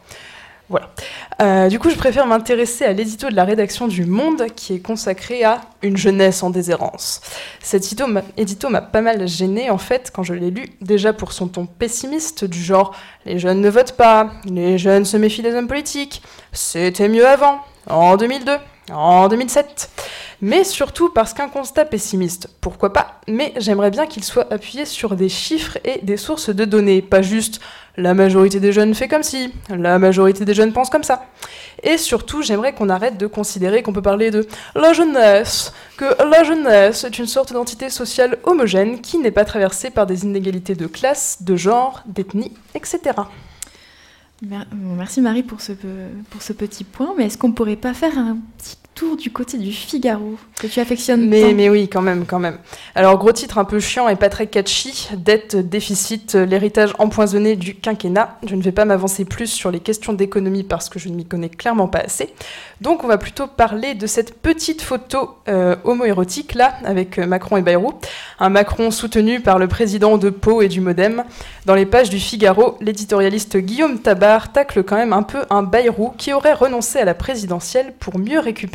Voilà. Du coup, je préfère m'intéresser à l'édito de la rédaction du Monde qui est consacré à une jeunesse en déshérence. Cet édito m'a pas mal gênée en fait quand je l'ai lu, déjà pour son ton pessimiste du genre « les jeunes ne votent pas, les jeunes se méfient des hommes politiques, c'était mieux avant, en 2002, en 2007 ». Mais surtout parce qu'un constat pessimiste, pourquoi pas, mais j'aimerais bien qu'il soit appuyé sur des chiffres et des sources de données, pas juste « la majorité des jeunes fait comme ci, la majorité des jeunes pense comme ça ». Et surtout, j'aimerais qu'on arrête de considérer qu'on peut parler de la jeunesse, que la jeunesse est une sorte d'entité sociale homogène qui n'est pas traversée par des inégalités de classe, de genre, d'ethnie, etc. Merci Marie pour ce petit point, mais est-ce qu'on pourrait pas faire un petit tour du côté du Figaro, que tu affectionnes tant ? Mais oui, quand même. Alors, gros titre un peu chiant et pas très catchy, dette, déficit, l'héritage empoisonné du quinquennat. Je ne vais pas m'avancer plus sur les questions d'économie parce que je ne m'y connais clairement pas assez. Donc, on va plutôt parler de cette petite photo homoérotique, là, avec Macron et Bayrou. Un Macron soutenu par le président de Pau et du Modem. Dans les pages du Figaro, l'éditorialiste Guillaume Tabar tacle quand même un peu un Bayrou qui aurait renoncé à la présidentielle pour mieux récupérer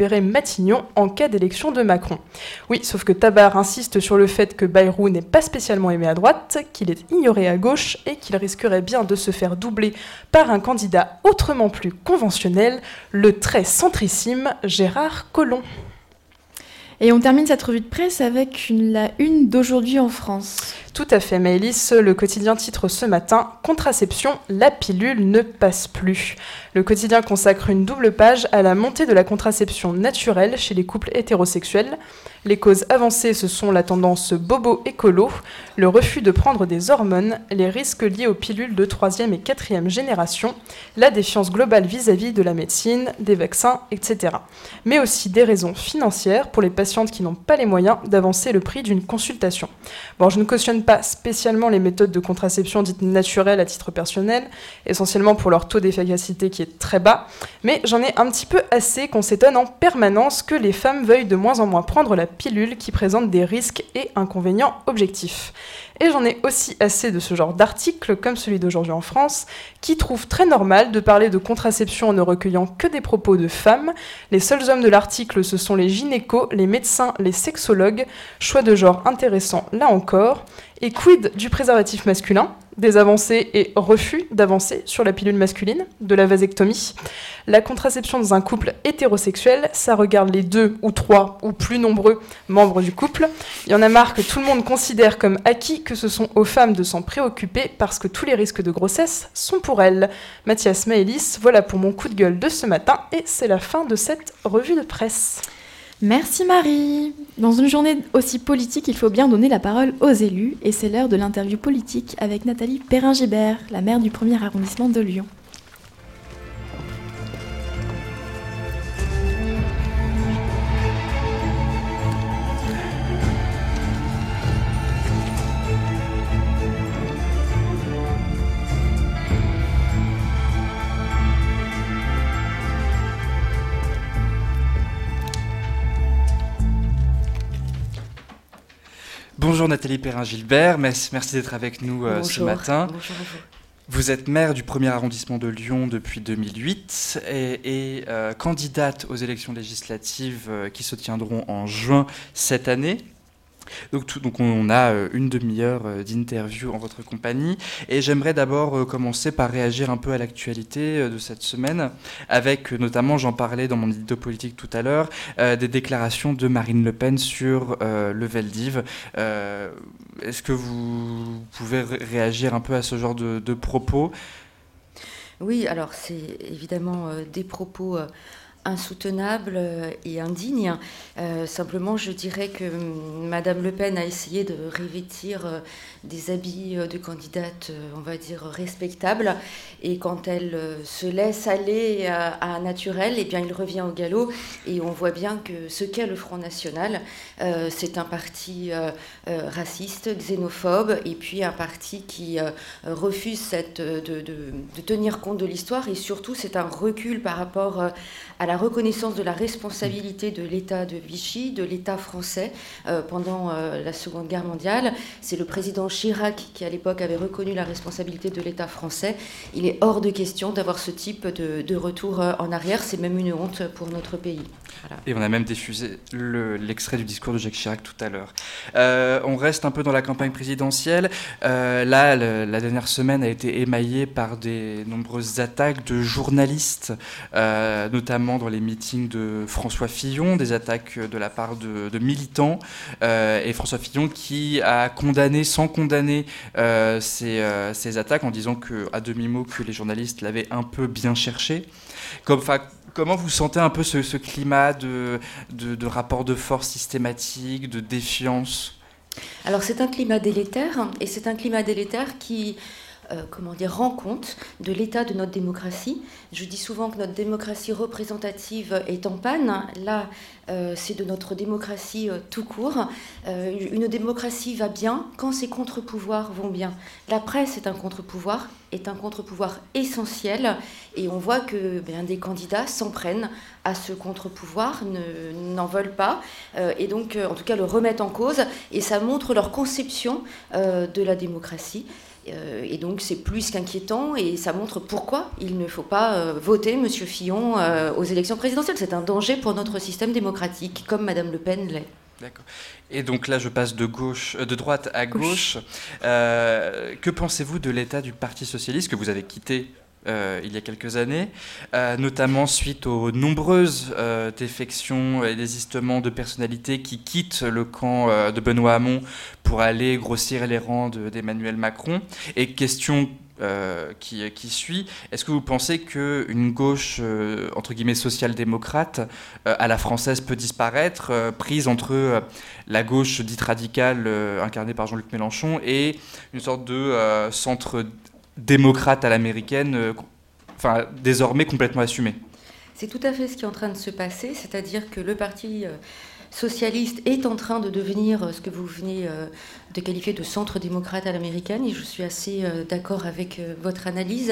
libérer Matignon en cas d'élection de Macron. Oui, sauf que Tabar insiste sur le fait que Bayrou n'est pas spécialement aimé à droite, qu'il est ignoré à gauche et qu'il risquerait bien de se faire doubler par un candidat autrement plus conventionnel, le très centrissime Gérard Collomb. Et on termine cette revue de presse avec la une d'Aujourd'hui en France. Tout à fait, Maëlys. Le quotidien titre ce matin « Contraception, la pilule ne passe plus ». Le quotidien consacre une double page à la montée de la contraception naturelle chez les couples hétérosexuels. Les causes avancées, ce sont la tendance bobo-écolo, le refus de prendre des hormones, les risques liés aux pilules de 3e et 4e génération, la défiance globale vis-à-vis de la médecine, des vaccins, etc. Mais aussi des raisons financières pour les patientes qui n'ont pas les moyens d'avancer le prix d'une consultation. Bon, je ne cautionne pas spécialement les méthodes de contraception dites naturelles à titre personnel, essentiellement pour leur taux d'efficacité qui est très bas, mais j'en ai un petit peu assez qu'on s'étonne en permanence que les femmes veuillent de moins en moins prendre la pilule qui présente des risques et inconvénients objectifs. Et j'en ai aussi assez de ce genre d'articles, comme celui d'Aujourd'hui en France, qui trouve très normal de parler de contraception en ne recueillant que des propos de femmes. Les seuls hommes de l'article, ce sont les gynécos, les médecins, les sexologues. Choix de genre intéressant là encore. Et quid du préservatif masculin ? Des avancées et refus d'avancer sur la pilule masculine, de la vasectomie. La contraception dans un couple hétérosexuel, ça regarde les 2 ou 3 ou plus nombreux membres du couple. Il y en a marre que tout le monde considère comme acquis que ce sont aux femmes de s'en préoccuper parce que tous les risques de grossesse sont pour elles. Mathias, Maëlys, voilà pour mon coup de gueule de ce matin et c'est la fin de cette revue de presse. Merci Marie. Dans une journée aussi politique, il faut bien donner la parole aux élus et c'est l'heure de l'interview politique avec Nathalie Perrin-Gibert, la maire du 1er arrondissement de Lyon. Bonjour Nathalie Perrin-Gilbert, merci d'être avec nous ce matin. Bonjour à vous. Vous êtes maire du 1er arrondissement de Lyon depuis 2008 et candidate aux élections législatives qui se tiendront en juin cette année. Donc on a une demi-heure d'interview en votre compagnie et j'aimerais d'abord commencer par réagir un peu à l'actualité de cette semaine avec notamment, j'en parlais dans mon édito politique tout à l'heure, des déclarations de Marine Le Pen sur le Veldiv. Est-ce que vous pouvez réagir un peu à ce genre de propos ? Oui, alors c'est évidemment des propos insoutenable et indigne. Simplement, je dirais que Madame Le Pen a essayé de revêtir des habits de candidate, on va dire, respectables. Et quand elle se laisse aller à un naturel, eh bien, il revient au galop. Et on voit bien que ce qu'est le Front National, c'est un parti raciste, xénophobe, et puis un parti qui refuse de tenir compte de l'histoire. Et surtout, c'est un recul par rapport à la reconnaissance de la responsabilité de l'État de Vichy, de l'État français pendant la Seconde Guerre mondiale. C'est le président Chirac qui, à l'époque, avait reconnu la responsabilité de l'État français. Il est hors de question d'avoir ce type de retour en arrière. C'est même une honte pour notre pays. Voilà. Et on a même diffusé l'extrait du discours de Jacques Chirac tout à l'heure. On reste un peu dans la campagne présidentielle. Là, la dernière semaine a été émaillée par des nombreuses attaques de journalistes, notamment dans les meetings de François Fillon, des attaques de la part de militants, et François Fillon qui a condamné, sans condamner ces attaques, en disant à demi-mot que les journalistes l'avaient un peu bien cherché. Comment vous sentez un peu ce climat de rapport de force systématique, de défiance ? Alors c'est un climat délétère, et c'est un climat délétère qui rend compte de l'état de notre démocratie. Je dis souvent que notre démocratie représentative est en panne. Là, c'est de notre démocratie tout court. Une démocratie va bien quand ses contre-pouvoirs vont bien. La presse est un contre-pouvoir essentiel, et on voit que des candidats s'en prennent à ce contre-pouvoir, n'en veulent pas, et donc en tout cas le remettent en cause, et ça montre leur conception de la démocratie. Et donc c'est plus qu'inquiétant et ça montre pourquoi il ne faut pas voter M. Fillon aux élections présidentielles. C'est un danger pour notre système démocratique, comme Mme Le Pen l'est. D'accord. Et donc là, je passe de droite à gauche. Que pensez-vous de l'état du Parti socialiste que vous avez quitté il y a quelques années, notamment suite aux nombreuses défections et désistements de personnalités qui quittent le camp de Benoît Hamon pour aller grossir les rangs d'Emmanuel Macron. Et question qui suit, est-ce que vous pensez qu'une gauche, entre guillemets, social-démocrate, à la française peut disparaître, prise entre la gauche dite radicale, incarnée par Jean-Luc Mélenchon, et une sorte de centre démocrate à l'américaine, désormais complètement assumé? C'est tout à fait ce qui est en train de se passer, c'est-à-dire que le Parti socialiste est en train de devenir ce que vous venez de qualifier de centre démocrate à l'américaine, et je suis assez d'accord avec votre analyse.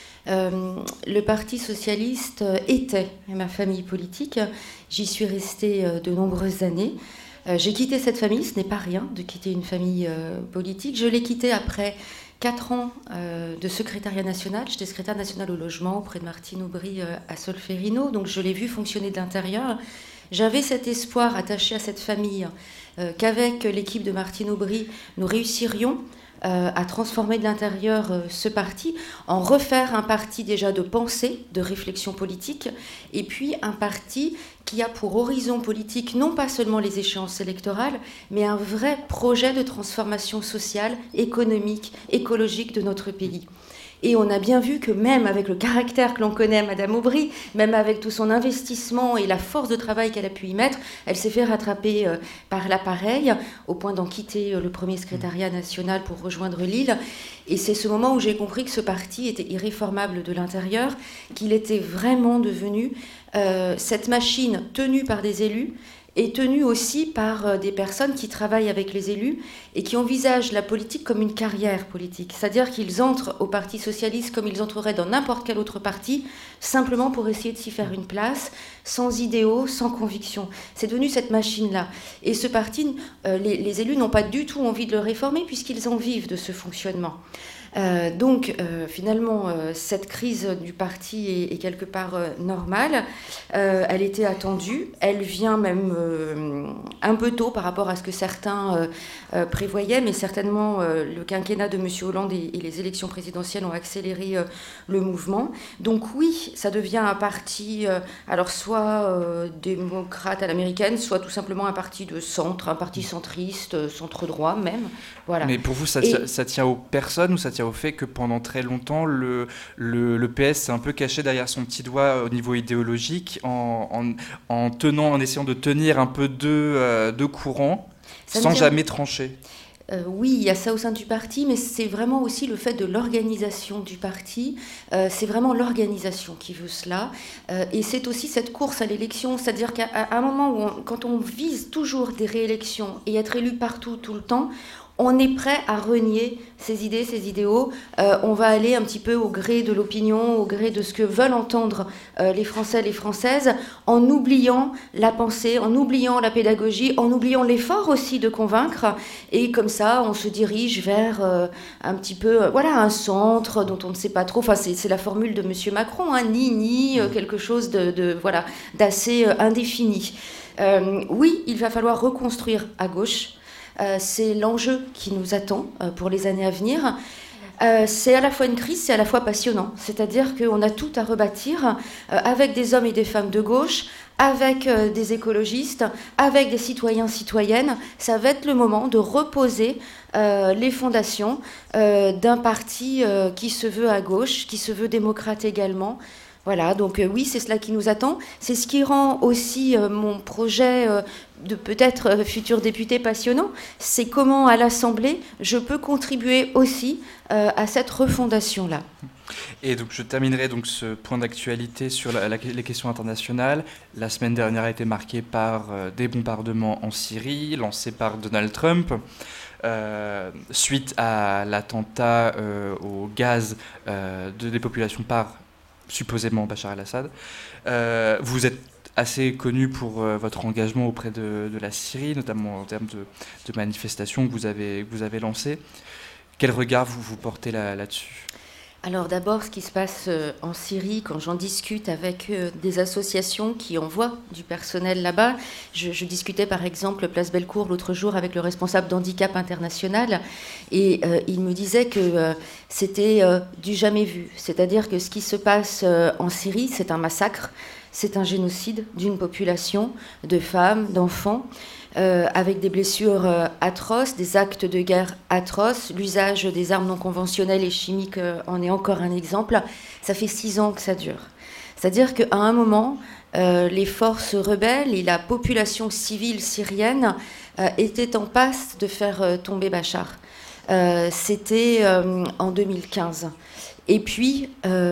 Le Parti socialiste était ma famille politique, j'y suis restée de nombreuses années. J'ai quitté cette famille, ce n'est pas rien de quitter une famille politique. Je l'ai quittée après 4 ans de secrétariat national. J'étais secrétaire nationale au logement auprès de Martine Aubry à Solferino, donc je l'ai vu fonctionner de l'intérieur. J'avais cet espoir attaché à cette famille qu'avec l'équipe de Martine Aubry, nous réussirions à transformer de l'intérieur ce parti, en refaire un parti déjà de pensée, de réflexion politique, et puis un parti qui a pour horizon politique non pas seulement les échéances électorales, mais un vrai projet de transformation sociale, économique, écologique de notre pays. Et on a bien vu que même avec le caractère que l'on connaît à Madame Aubry, même avec tout son investissement et la force de travail qu'elle a pu y mettre, elle s'est fait rattraper par l'appareil, au point d'en quitter le premier secrétariat national pour rejoindre Lille. Et c'est ce moment où j'ai compris que ce parti était irréformable de l'intérieur, qu'il était vraiment devenu cette machine tenue par des élus, est tenue aussi par des personnes qui travaillent avec les élus et qui envisagent la politique comme une carrière politique. C'est-à-dire qu'ils entrent au Parti socialiste comme ils entreraient dans n'importe quel autre parti, simplement pour essayer de s'y faire une place, sans idéaux, sans conviction. C'est devenu cette machine-là. Et ce parti, les élus n'ont pas du tout envie de le réformer puisqu'ils en vivent de ce fonctionnement. Donc finalement cette crise du parti est quelque part normale, elle était attendue, elle vient même un peu tôt par rapport à ce que certains prévoyaient, mais certainement le quinquennat de M. Hollande et les élections présidentielles ont accéléré le mouvement. Donc oui, ça devient un parti alors soit démocrate à l'américaine, soit tout simplement un parti de centre, un parti centriste, centre-droit même. Voilà. Mais pour vous, ça tient aux personnes ou ça tient au fait que pendant très longtemps, le PS s'est un peu caché derrière son petit doigt au niveau idéologique en essayant de tenir un peu deux courants sans jamais trancher? Oui, il y a ça au sein du parti, mais c'est vraiment aussi le fait de l'organisation du parti. C'est vraiment l'organisation qui veut cela. Et c'est aussi cette course à l'élection, c'est-à-dire qu'à un moment où, quand on vise toujours des réélections et être élu partout, tout le temps, on est prêt à renier ses idées, ses idéaux. On va aller un petit peu au gré de l'opinion, au gré de ce que veulent entendre les Français, les Françaises, en oubliant la pensée, en oubliant la pédagogie, en oubliant l'effort aussi de convaincre. Et comme ça, on se dirige vers un petit peu, un centre dont on ne sait pas trop. Enfin, c'est la formule de M. Macron, hein, ni quelque chose d'assez indéfini. Oui, il va falloir reconstruire à gauche. C'est l'enjeu qui nous attend pour les années à venir. C'est à la fois une crise, c'est à la fois passionnant. C'est-à-dire qu'on a tout à rebâtir avec des hommes et des femmes de gauche, avec des écologistes, avec des citoyens, citoyennes. Ça va être le moment de reposer les fondations d'un parti qui se veut à gauche, qui se veut démocrate également. Voilà, donc oui, c'est cela qui nous attend. C'est ce qui rend aussi mon projet de peut-être futur député passionnant. C'est comment, à l'Assemblée, je peux contribuer aussi à cette refondation-là. Et donc je terminerai donc ce point d'actualité sur les questions internationales. La semaine dernière a été marquée par des bombardements en Syrie, lancés par Donald Trump. Suite à l'attentat au gaz des populations par supposément Bachar el-Assad. Vous êtes assez connu pour votre engagement auprès de la Syrie, notamment en termes de manifestations que vous avez lancées. Quel regard vous portez là-dessus ? Alors d'abord, ce qui se passe en Syrie, quand j'en discute avec des associations qui envoient du personnel là-bas, je discutais par exemple Place Bellecour l'autre jour avec le responsable d'Handicap International, et il me disait que c'était du jamais vu. C'est-à-dire que ce qui se passe en Syrie, c'est un massacre, c'est un génocide d'une population de femmes, d'enfants, avec des blessures atroces, des actes de guerre atroces. L'usage des armes non conventionnelles et chimiques en est encore un exemple. Ça fait 6 ans que ça dure. C'est-à-dire qu'à un moment, les forces rebelles et la population civile syrienne étaient en passe de faire tomber Bachar. C'était en 2015. Et puis,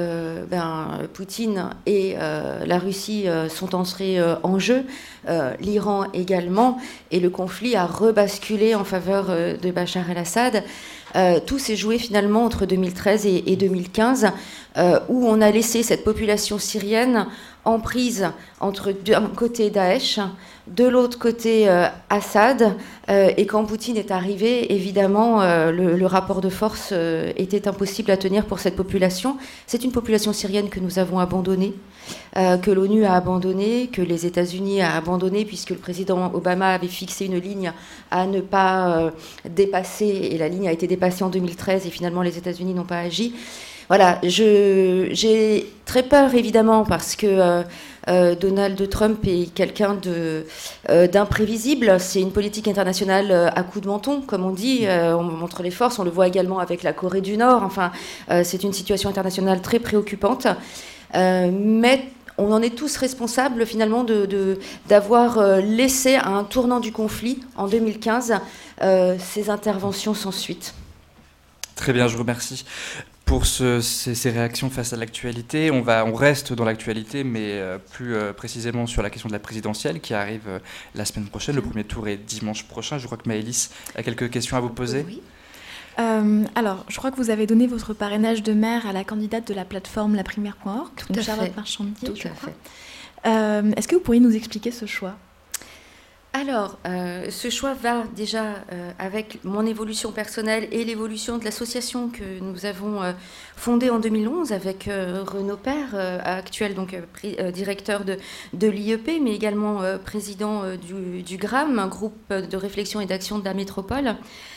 Poutine et la Russie sont entrés en jeu, l'Iran également, et le conflit a rebasculé en faveur de Bachar el-Assad. Tout s'est joué finalement entre 2013 et 2015, où on a laissé cette population syrienne en prise entre d'un côté Daesh, de l'autre côté Assad, et quand Poutine est arrivé, évidemment, le rapport de force était impossible à tenir pour cette population. C'est une population syrienne que nous avons abandonnée, que l'ONU a abandonnée, que les États-Unis a abandonnée, puisque le président Obama avait fixé une ligne à ne pas dépasser, et la ligne a été dépassée en 2013, et finalement les États-Unis n'ont pas agi. Voilà, j'ai très peur évidemment parce que Donald Trump est quelqu'un d'imprévisible. C'est une politique internationale à coups de menton, comme on dit. On montre les forces, on le voit également avec la Corée du Nord. Enfin, c'est une situation internationale très préoccupante. Mais on en est tous responsables finalement d'avoir laissé à un tournant du conflit en 2015 ces interventions sans suite. Très bien, je vous remercie pour ces réactions face à l'actualité. On reste dans l'actualité, mais plus précisément sur la question de la présidentielle qui arrive la semaine prochaine. Le premier tour est dimanche prochain. Je crois que Maëlys a quelques questions à vous poser. Oui. Alors, je crois que vous avez donné votre parrainage de maire à la candidate de la plateforme laprimaire.org, Tout à Charlotte fait. Marchandier. Tout à fait. Est-ce que vous pourriez nous expliquer ce choix ? Alors, ce choix va déjà avec mon évolution personnelle et l'évolution de l'association que nous avons fondée en 2011 avec Renaud Père, actuel donc directeur de l'IEP, mais également président du GRAM, un groupe de réflexion et d'action de la métropole.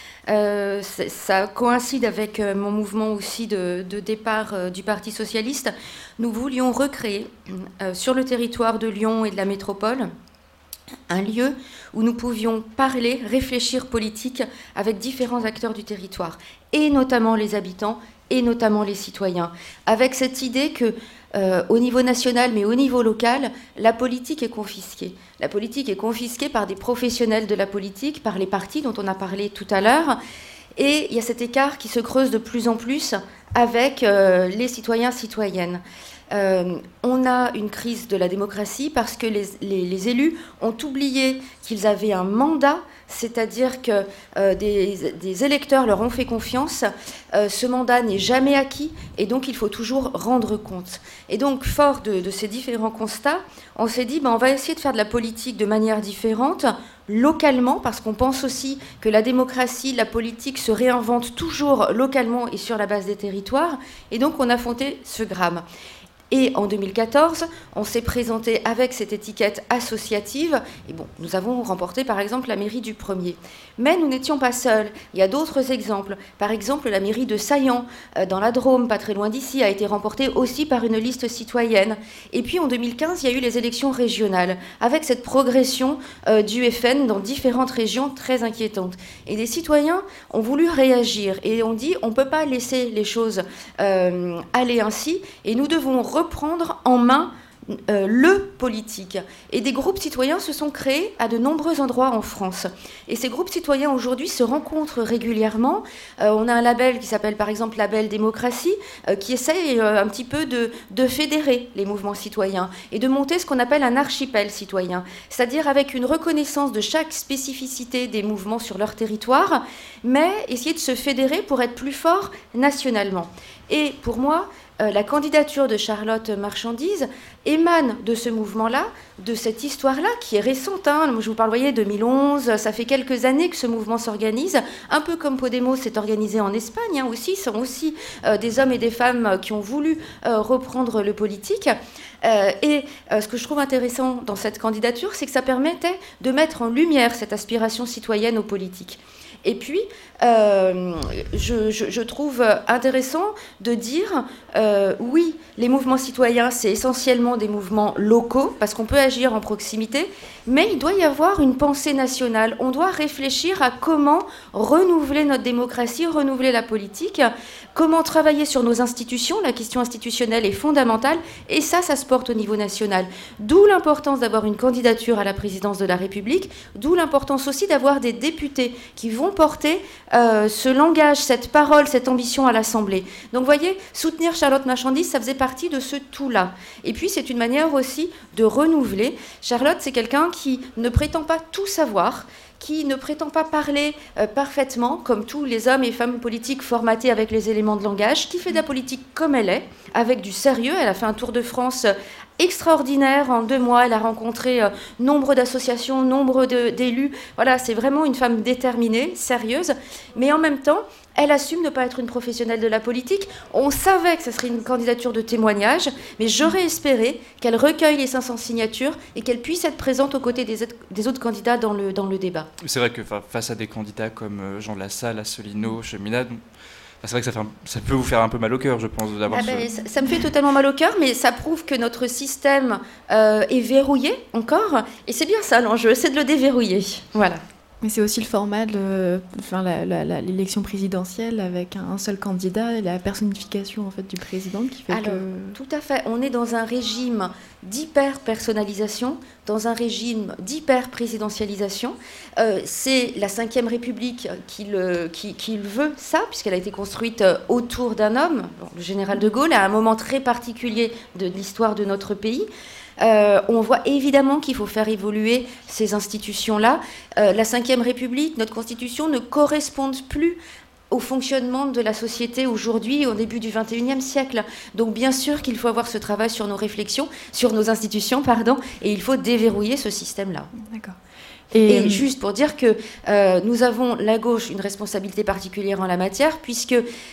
Ça coïncide avec mon mouvement aussi de départ du Parti socialiste. Nous voulions recréer sur le territoire de Lyon et de la métropole un lieu où nous pouvions parler, réfléchir politique avec différents acteurs du territoire, et notamment les habitants, et notamment les citoyens, avec cette idée que au niveau national, mais au niveau local, la politique est confisquée. La politique est confisquée par des professionnels de la politique, par les partis dont on a parlé tout à l'heure, et il y a cet écart qui se creuse de plus en plus avec les citoyens-citoyennes. On a une crise de la démocratie parce que les élus ont oublié qu'ils avaient un mandat, c'est-à-dire que des électeurs leur ont fait confiance. Ce mandat n'est jamais acquis et donc il faut toujours rendre compte. Et donc, fort de ces différents constats, on s'est dit on va essayer de faire de la politique de manière différente, localement, parce qu'on pense aussi que la démocratie, la politique se réinvente toujours localement et sur la base des territoires. Et donc, on a fondé ce GRAM. Et en 2014, on s'est présenté avec cette étiquette associative. Et bon, nous avons remporté par exemple la mairie du Premier. Mais nous n'étions pas seuls. Il y a d'autres exemples. Par exemple, la mairie de Saillant, dans la Drôme, pas très loin d'ici, a été remportée aussi par une liste citoyenne. Et puis en 2015, il y a eu les élections régionales, avec cette progression du FN dans différentes régions très inquiétantes. Et des citoyens ont voulu réagir et ont dit on ne peut pas laisser les choses aller ainsi et nous devons reprendre en main le politique. Et des groupes citoyens se sont créés à de nombreux endroits en France. Et ces groupes citoyens aujourd'hui se rencontrent régulièrement. On a un label qui s'appelle par exemple Label Démocratie, qui essaye un petit peu de fédérer les mouvements citoyens et de monter ce qu'on appelle un archipel citoyen, c'est-à-dire avec une reconnaissance de chaque spécificité des mouvements sur leur territoire, mais essayer de se fédérer pour être plus fort nationalement. Et pour moi, la candidature de Charlotte Marchandise émane de ce mouvement-là, de cette histoire-là, qui est récente. Je vous parle, vous voyez, 2011, ça fait quelques années que ce mouvement s'organise, un peu comme Podemos s'est organisé en Espagne aussi. Ce sont aussi des hommes et des femmes qui ont voulu reprendre le politique. Ce que je trouve intéressant dans cette candidature, c'est que ça permettait de mettre en lumière cette aspiration citoyenne aux politiques. Et puis, je trouve intéressant de dire, oui, les mouvements citoyens, c'est essentiellement des mouvements locaux, parce qu'on peut agir en proximité, mais il doit y avoir une pensée nationale. On doit réfléchir à comment renouveler notre démocratie, renouveler la politique, comment travailler sur nos institutions. La question institutionnelle est fondamentale, et ça se porte au niveau national. D'où l'importance d'avoir une candidature à la présidence de la République, d'où l'importance aussi d'avoir des députés qui vont porter ce langage, cette parole, cette ambition à l'Assemblée. Donc vous voyez, soutenir Charlotte Marchandise, ça faisait partie de ce tout-là. Et puis c'est une manière aussi de renouveler. Charlotte, c'est quelqu'un qui ne prétend pas tout savoir, qui ne prétend pas parler parfaitement, comme tous les hommes et femmes politiques formatés avec les éléments de langage, qui fait de la politique comme elle est, avec du sérieux. Elle a fait un tour de France extraordinaire en 2 mois. Elle a rencontré nombre d'associations, nombre d'élus. Voilà, c'est vraiment une femme déterminée, sérieuse, mais en même temps, elle assume de ne pas être une professionnelle de la politique. On savait que ce serait une candidature de témoignage, mais j'aurais espéré qu'elle recueille les 500 signatures et qu'elle puisse être présente aux côtés des autres candidats dans le débat. C'est vrai que face à des candidats comme Jean Lassalle, Asselineau, Cheminade, c'est vrai que ça peut vous faire un peu mal au cœur, je pense, d'avoir ça me fait totalement mal au cœur, mais ça prouve que notre système est verrouillé encore, et c'est bien ça l'enjeu, c'est de le déverrouiller. Voilà. Mais c'est aussi le format de l'élection présidentielle avec un seul candidat et la personnification en fait, du président qui fait Tout à fait. On est dans un régime d'hyper-personnalisation, dans un régime d'hyper-présidentialisation. C'est la Ve République qui veut ça, puisqu'elle a été construite autour d'un homme, le général de Gaulle, à un moment très particulier de l'histoire de notre pays. On voit évidemment qu'il faut faire évoluer ces institutions-là. La Ve République, notre Constitution, ne correspondent plus au fonctionnement de la société aujourd'hui, au début du XXIe siècle. Donc bien sûr qu'il faut avoir ce travail sur nos réflexions, sur nos institutions, et il faut déverrouiller ce système-là. D'accord. Et juste pour dire que nous avons, la gauche, une responsabilité particulière en la matière, puisque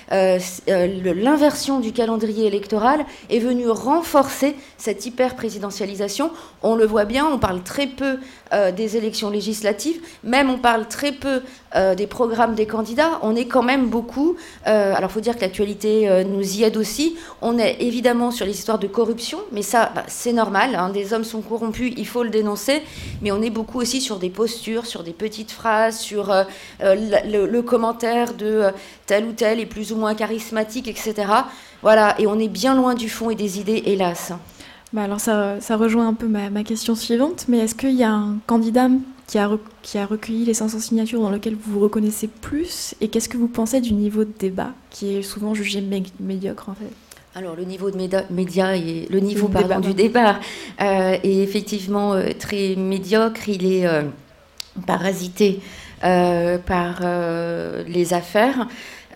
l'inversion du calendrier électoral est venue renforcer cette hyper-présidentialisation. On le voit bien, on parle très peu des élections législatives, même on parle très peu des programmes des candidats. On est quand même beaucoup, alors il faut dire que l'actualité nous y aide aussi, on est évidemment sur les histoires de corruption, mais ça, c'est normal, des hommes sont corrompus, il faut le dénoncer, mais on est beaucoup aussi sur des postures, sur des petites phrases, sur le commentaire de tel ou tel est plus ou moins charismatique, etc. Voilà, et on est bien loin du fond et des idées, hélas. Alors ça rejoint un peu ma question suivante, mais est-ce qu'il y a un candidat qui a recueilli les 500 signatures dans lequel vous vous reconnaissez plus, et qu'est-ce que vous pensez du niveau de débat, qui est souvent jugé médiocre en fait ? Alors le niveau de médias et le niveau du débat est effectivement très médiocre. Il est parasité par les affaires.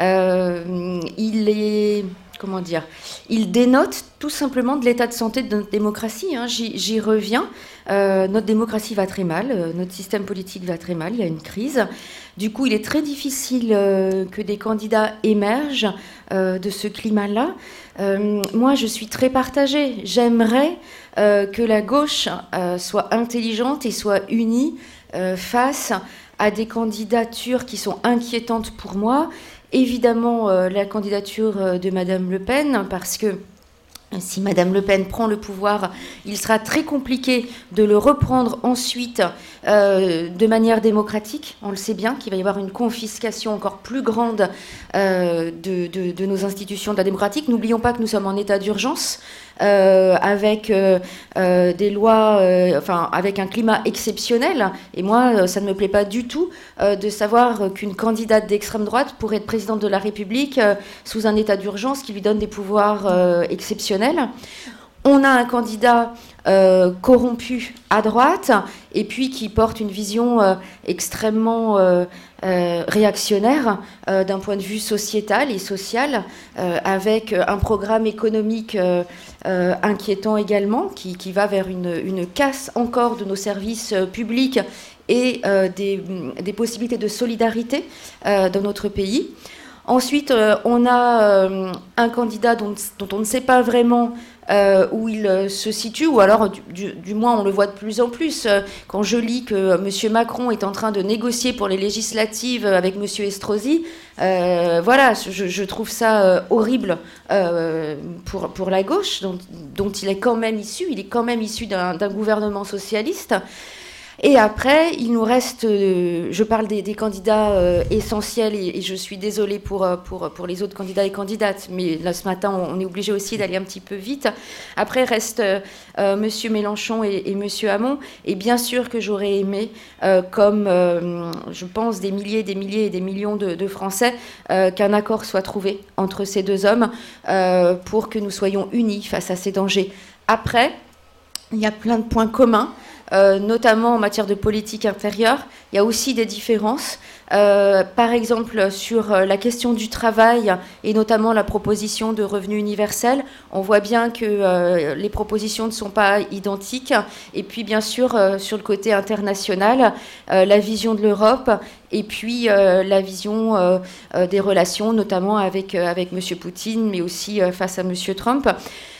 Il dénote tout simplement de l'état de santé de notre démocratie. J'y reviens. Notre démocratie va très mal, notre système politique va très mal, il y a une crise. Du coup, il est très difficile que des candidats émergent de ce climat-là. Moi, je suis très partagée. J'aimerais que la gauche soit intelligente et soit unie face à des candidatures qui sont inquiétantes pour moi. Évidemment, la candidature de Madame Le Pen, parce que si Madame Le Pen prend le pouvoir, il sera très compliqué de le reprendre ensuite de manière démocratique. On le sait bien qu'il va y avoir une confiscation encore plus grande de nos institutions de la démocratique. N'oublions pas que nous sommes en état d'urgence, avec des lois, avec un climat exceptionnel. Et moi, ça ne me plaît pas du tout de savoir qu'une candidate d'extrême droite pourrait être présidente de la République sous un état d'urgence qui lui donne des pouvoirs exceptionnels. on a un candidat corrompu à droite, et puis qui porte une vision extrêmement réactionnaire d'un point de vue sociétal et social, avec un programme économique inquiétant également, qui va vers une casse encore de nos services publics et des possibilités de solidarité dans notre pays. Ensuite, on a un candidat dont on ne sait pas vraiment où il se situe, ou alors du moins on le voit de plus en plus. Quand je lis que M. Macron est en train de négocier pour les législatives avec M. Estrosi, voilà, je trouve ça horrible pour la gauche, dont il est quand même issu. Il est quand même issu d'un gouvernement socialiste. Et après, il nous reste, je parle des candidats essentiels, et je suis désolée pour les autres candidats et candidates, mais là ce matin on est obligé aussi d'aller un petit peu vite. Après reste M. Mélenchon et M. Hamon, et bien sûr que j'aurais aimé, comme je pense des milliers et des millions de Français, qu'un accord soit trouvé entre ces deux hommes pour que nous soyons unis face à ces dangers. Après, il y a plein de points communs. Notamment en matière de politique intérieure, il y a aussi des différences. Par exemple, sur la question du travail et notamment la proposition de revenu universel, on voit bien que les propositions ne sont pas identiques. Et puis, bien sûr, sur le côté international, la vision de l'Europe et puis la vision des relations, notamment avec M. Poutine, mais aussi face à M. Trump.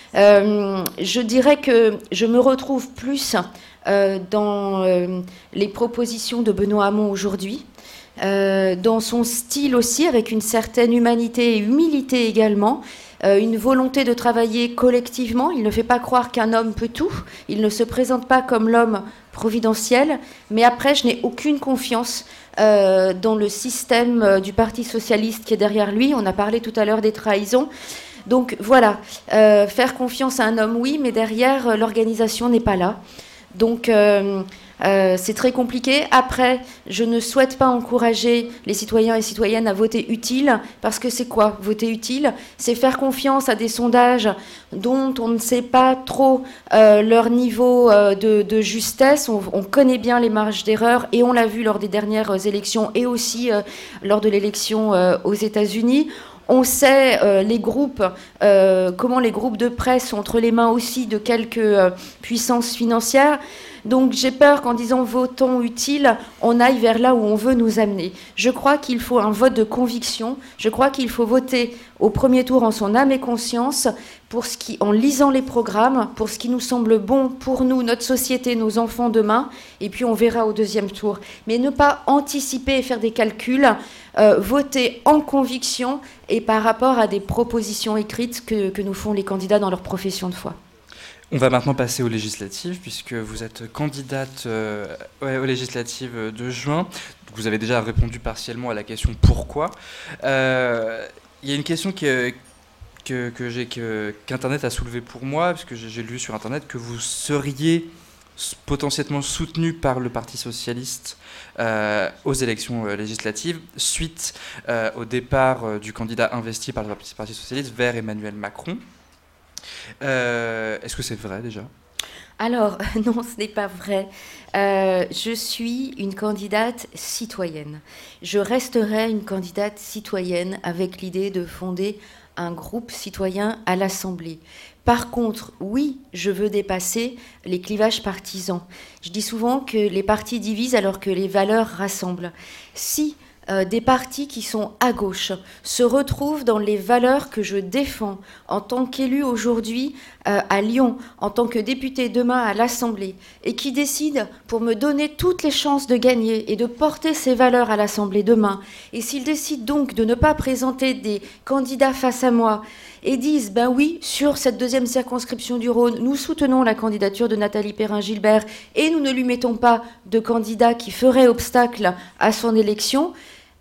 Je dirais que je me retrouve plus dans les propositions de Benoît Hamon aujourd'hui, dans son style aussi, avec une certaine humanité et humilité également, une volonté de travailler collectivement. Il ne fait pas croire qu'un homme peut tout, il ne se présente pas comme l'homme providentiel, mais après, je n'ai aucune confiance dans le système du Parti socialiste qui est derrière lui. On a parlé tout à l'heure des trahisons. Donc voilà, faire confiance à un homme, oui, mais derrière, l'organisation n'est pas là. Donc c'est très compliqué. Après, je ne souhaite pas encourager les citoyens et citoyennes à voter utile, parce que c'est quoi voter utile? C'est faire confiance à des sondages dont on ne sait pas trop leur niveau de justesse. On connaît bien les marges d'erreur, et on l'a vu lors des dernières élections et aussi lors de l'élection aux États-Unis. On sait les groupes, comment les groupes de presse sont entre les mains aussi de quelques puissances financières. Donc j'ai peur qu'en disant votons utile, on aille vers là où on veut nous amener. Je crois qu'il faut un vote de conviction. Je crois qu'il faut voter au premier tour en son âme et conscience, en lisant les programmes, pour ce qui nous semble bon pour nous, notre société, nos enfants demain, et puis on verra au deuxième tour. Mais ne pas anticiper et faire des calculs, voter en conviction et par rapport à des propositions écrites que nous font les candidats dans leur profession de foi. On va maintenant passer aux législatives, puisque vous êtes candidate aux législatives de juin. Vous avez déjà répondu partiellement à la question « Pourquoi ?». Il y a une question qu'Internet a soulevée pour moi, parce que j'ai lu sur Internet que vous seriez potentiellement soutenu par le Parti socialiste aux élections législatives, suite au départ du candidat investi par le Parti socialiste vers Emmanuel Macron. Est-ce que c'est vrai déjà ? Alors, non, ce n'est pas vrai. Je suis une candidate citoyenne. Je resterai une candidate citoyenne avec l'idée de fonder un groupe citoyen à l'Assemblée. Par contre, oui, je veux dépasser les clivages partisans. Je dis souvent que les partis divisent alors que les valeurs rassemblent. Si des partis qui sont à gauche se retrouvent dans les valeurs que je défends en tant qu'élu aujourd'hui à Lyon, en tant que député demain à l'Assemblée, et qui décident pour me donner toutes les chances de gagner et de porter ces valeurs à l'Assemblée demain, et s'ils décident donc de ne pas présenter des candidats face à moi et disent, ben oui, sur cette deuxième circonscription du Rhône, nous soutenons la candidature de Nathalie Perrin-Gilbert et nous ne lui mettons pas de candidat qui ferait obstacle à son élection,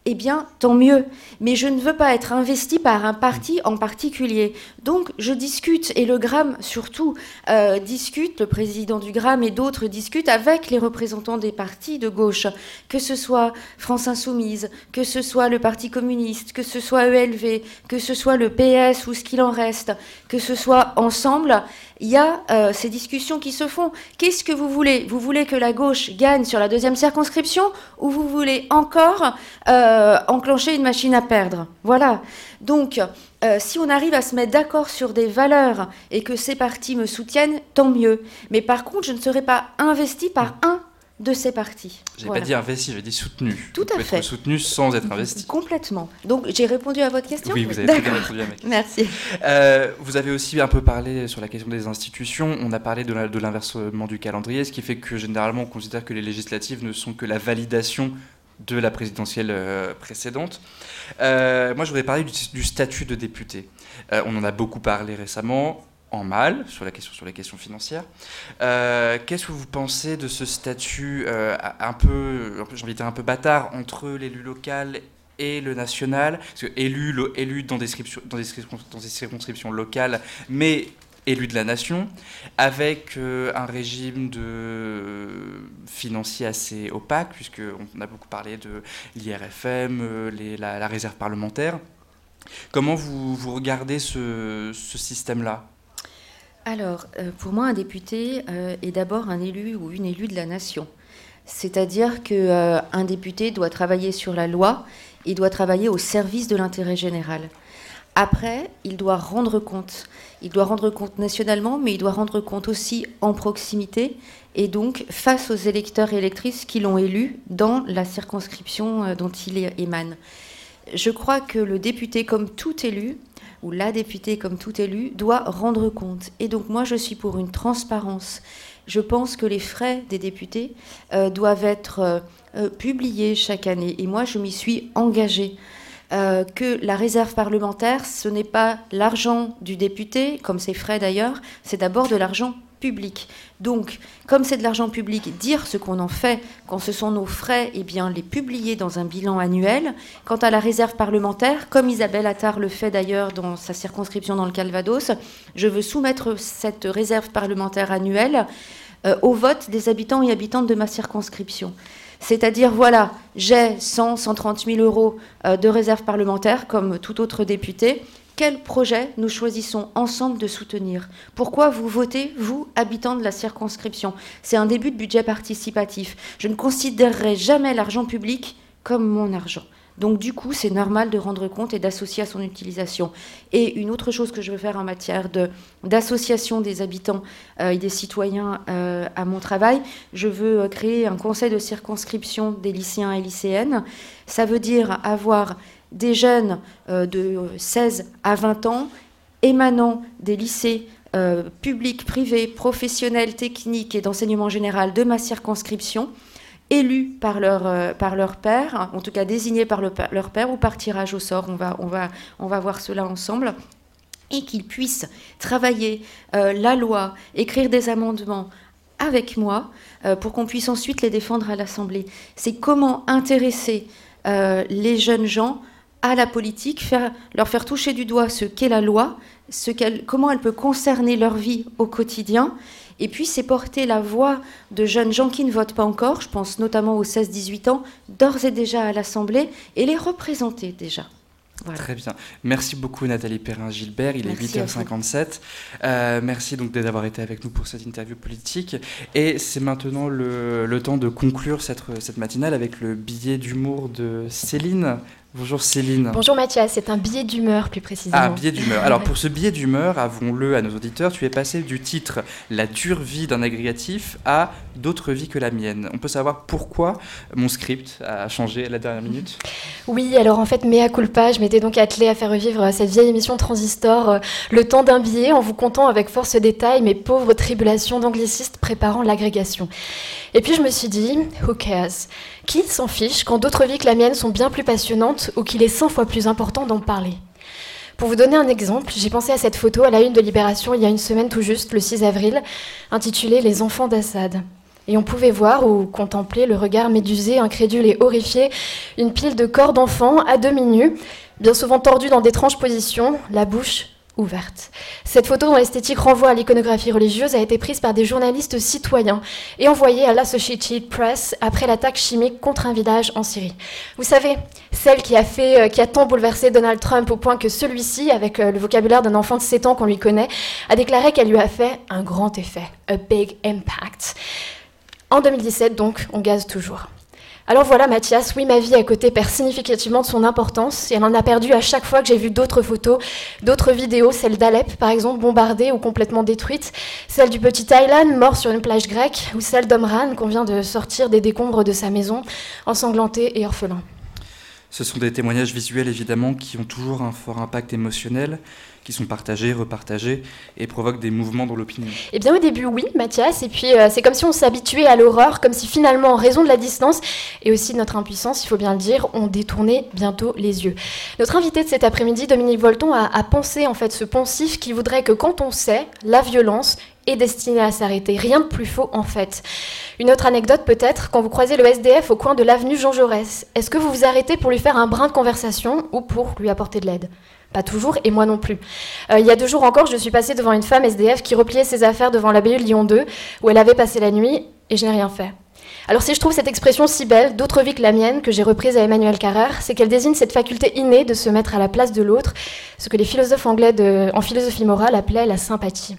eh bien, tant mieux. Mais je ne veux pas être investie par un parti en particulier. Donc, je discute, et le GRAM, surtout, discute, le président du GRAM et d'autres discutent avec les représentants des partis de gauche, que ce soit France Insoumise, que ce soit le Parti communiste, que ce soit ELV, que ce soit le PS ou ce qu'il en reste, que ce soit Ensemble. Il y a ces discussions qui se font. Qu'est-ce que vous voulez ? Vous voulez que la gauche gagne sur la 2e circonscription ou vous voulez encore enclencher une machine à perdre ? Voilà. Donc, si on arrive à se mettre d'accord sur des valeurs et que ces partis me soutiennent, tant mieux. Mais par contre, je ne serai pas investie par un de ces partis. J'ai pas dit investi, j'ai dit soutenu. Tout à fait. Être soutenu sans être investi. Complètement. Donc, j'ai répondu à votre question ? Oui, vous avez très bien répondu à ma question. Merci. Vous avez aussi un peu parlé sur la question des institutions. On a parlé de l'inversement du calendrier, ce qui fait que généralement, on considère que les législatives ne sont que la validation de la présidentielle précédente. Moi, je voudrais parler du statut de député. On en a beaucoup parlé récemment. En mal, sur les questions financières. Qu'est-ce que vous pensez de ce statut un peu, j'ai envie de dire un peu bâtard, entre l'élu local et le national, parce que élu dans des circonscriptions locales, mais élu de la nation, avec un régime financier assez opaque, puisqu'on a beaucoup parlé de l'IRFM, la réserve parlementaire. Comment vous regardez ce système-là ? Alors, pour moi, un député est d'abord un élu ou une élue de la nation. C'est-à-dire qu'un député doit travailler sur la loi, il doit travailler au service de l'intérêt général. Après, il doit rendre compte. Il doit rendre compte nationalement, mais il doit rendre compte aussi en proximité, et donc face aux électeurs et électrices qui l'ont élu dans la circonscription dont il émane. Je crois que le député, comme tout élu, ou la députée, comme tout élu, doit rendre compte. Et donc moi, je suis pour une transparence. Je pense que les frais des députés doivent être publiés chaque année. Et moi, je m'y suis engagée. Que la réserve parlementaire, ce n'est pas l'argent du député, comme ses frais d'ailleurs, c'est d'abord de l'argent public. Donc, comme c'est de l'argent public, dire ce qu'on en fait quand ce sont nos frais, eh bien, les publier dans un bilan annuel. Quant à la réserve parlementaire, comme Isabelle Attard le fait d'ailleurs dans sa circonscription dans le Calvados, je veux soumettre cette réserve parlementaire annuelle au vote des habitants et habitantes de ma circonscription. C'est-à-dire, voilà, j'ai 130 000 euros de réserve parlementaire, comme tout autre député. Quel projet nous choisissons ensemble de soutenir ? Pourquoi vous votez, vous, habitants de la circonscription ? C'est un début de budget participatif. Je ne considérerai jamais l'argent public comme mon argent. Donc du coup, c'est normal de rendre compte et d'associer à son utilisation. Et une autre chose que je veux faire en matière d'association des habitants et des citoyens à mon travail, je veux créer un conseil de circonscription des lycéens et lycéennes. Ça veut dire avoir des jeunes de 16 à 20 ans émanant des lycées publics, privés, professionnels, techniques et d'enseignement général de ma circonscription, élus par leur père, en tout cas désignés par leur père ou par tirage au sort. On va voir cela ensemble. Et qu'ils puissent travailler la loi, écrire des amendements avec moi pour qu'on puisse ensuite les défendre à l'Assemblée. C'est comment intéresser les jeunes gens à la politique, leur faire toucher du doigt ce qu'est la loi, comment elle peut concerner leur vie au quotidien. Et puis, c'est porter la voix de jeunes gens qui ne votent pas encore, je pense notamment aux 16-18 ans, d'ores et déjà à l'Assemblée, et les représenter déjà. Voilà. Très bien. Merci beaucoup Nathalie Perrin-Gilbert, il est 8h57. Merci donc d'avoir été avec nous pour cette interview politique. Et c'est maintenant le temps de conclure cette matinale avec le billet d'humour de Céline. Bonjour Céline. Bonjour Mathias, c'est un billet d'humeur plus précisément. Ah, billet d'humeur. Alors pour ce billet d'humeur, avouons-le à nos auditeurs, tu es passé du titre « La dure vie d'un agrégatif » à « D'autres vies que la mienne ». On peut savoir pourquoi mon script a changé à la dernière minute ? Oui, alors en fait, mea culpa, je m'étais donc attelée à faire revivre cette vieille émission Transistor, le temps d'un billet, en vous contant avec force détail mes pauvres tribulations d'anglicistes préparant l'agrégation. Et puis je me suis dit, who cares ? Qui s'en fiche quand d'autres vies que la mienne sont bien plus passionnantes ou qu'il est 100 fois plus important d'en parler ? Pour vous donner un exemple, j'ai pensé à cette photo à la une de Libération il y a une semaine tout juste, le 6 avril, intitulée « Les enfants d'Assad ». Et on pouvait voir ou contempler le regard médusé, incrédule et horrifié, une pile de corps d'enfants à demi nus, bien souvent tordus dans d'étranges positions, la bouche ouverte. Cette photo dont l'esthétique renvoie à l'iconographie religieuse a été prise par des journalistes citoyens et envoyée à l'Associated Press après l'attaque chimique contre un village en Syrie. Vous savez, celle qui a tant bouleversé Donald Trump au point que celui-ci, avec le vocabulaire d'un enfant de 7 ans qu'on lui connaît, a déclaré qu'elle lui a fait un grand effet, a big impact. En 2017, donc, on gaze toujours. Alors voilà, Mathias, oui, ma vie à côté perd significativement de son importance, et elle en a perdu à chaque fois que j'ai vu d'autres photos, d'autres vidéos, celle d'Alep, par exemple, bombardée ou complètement détruite, celle du petit Taylan, mort sur une plage grecque, ou celle d'Omran, qu'on vient de sortir des décombres de sa maison, ensanglanté et orphelin. Ce sont des témoignages visuels, évidemment, qui ont toujours un fort impact émotionnel, qui sont partagés, repartagés et provoquent des mouvements dans l'opinion. Eh bien au début oui, Mathias, et puis c'est comme si on s'habituait à l'horreur, comme si finalement en raison de la distance et aussi de notre impuissance, il faut bien le dire, on détournait bientôt les yeux. Notre invité de cet après-midi, Dominique Volton, a pensé en fait ce poncif qui voudrait que quand on sait, la violence est destinée à s'arrêter. Rien de plus faux en fait. Une autre anecdote peut-être, quand vous croisez le SDF au coin de l'avenue Jean Jaurès, est-ce que vous vous arrêtez pour lui faire un brin de conversation ou pour lui apporter de l'aide ? Pas toujours, et moi non plus. Il y a 2 jours encore, je suis passée devant une femme SDF qui repliait ses affaires devant l'abbaye de Lyon 2, où elle avait passé la nuit, et je n'ai rien fait. Alors si je trouve cette expression si belle, d'autre vie que la mienne, que j'ai reprise à Emmanuel Carrère, c'est qu'elle désigne cette faculté innée de se mettre à la place de l'autre, ce que les philosophes anglais en philosophie morale appelaient la sympathie.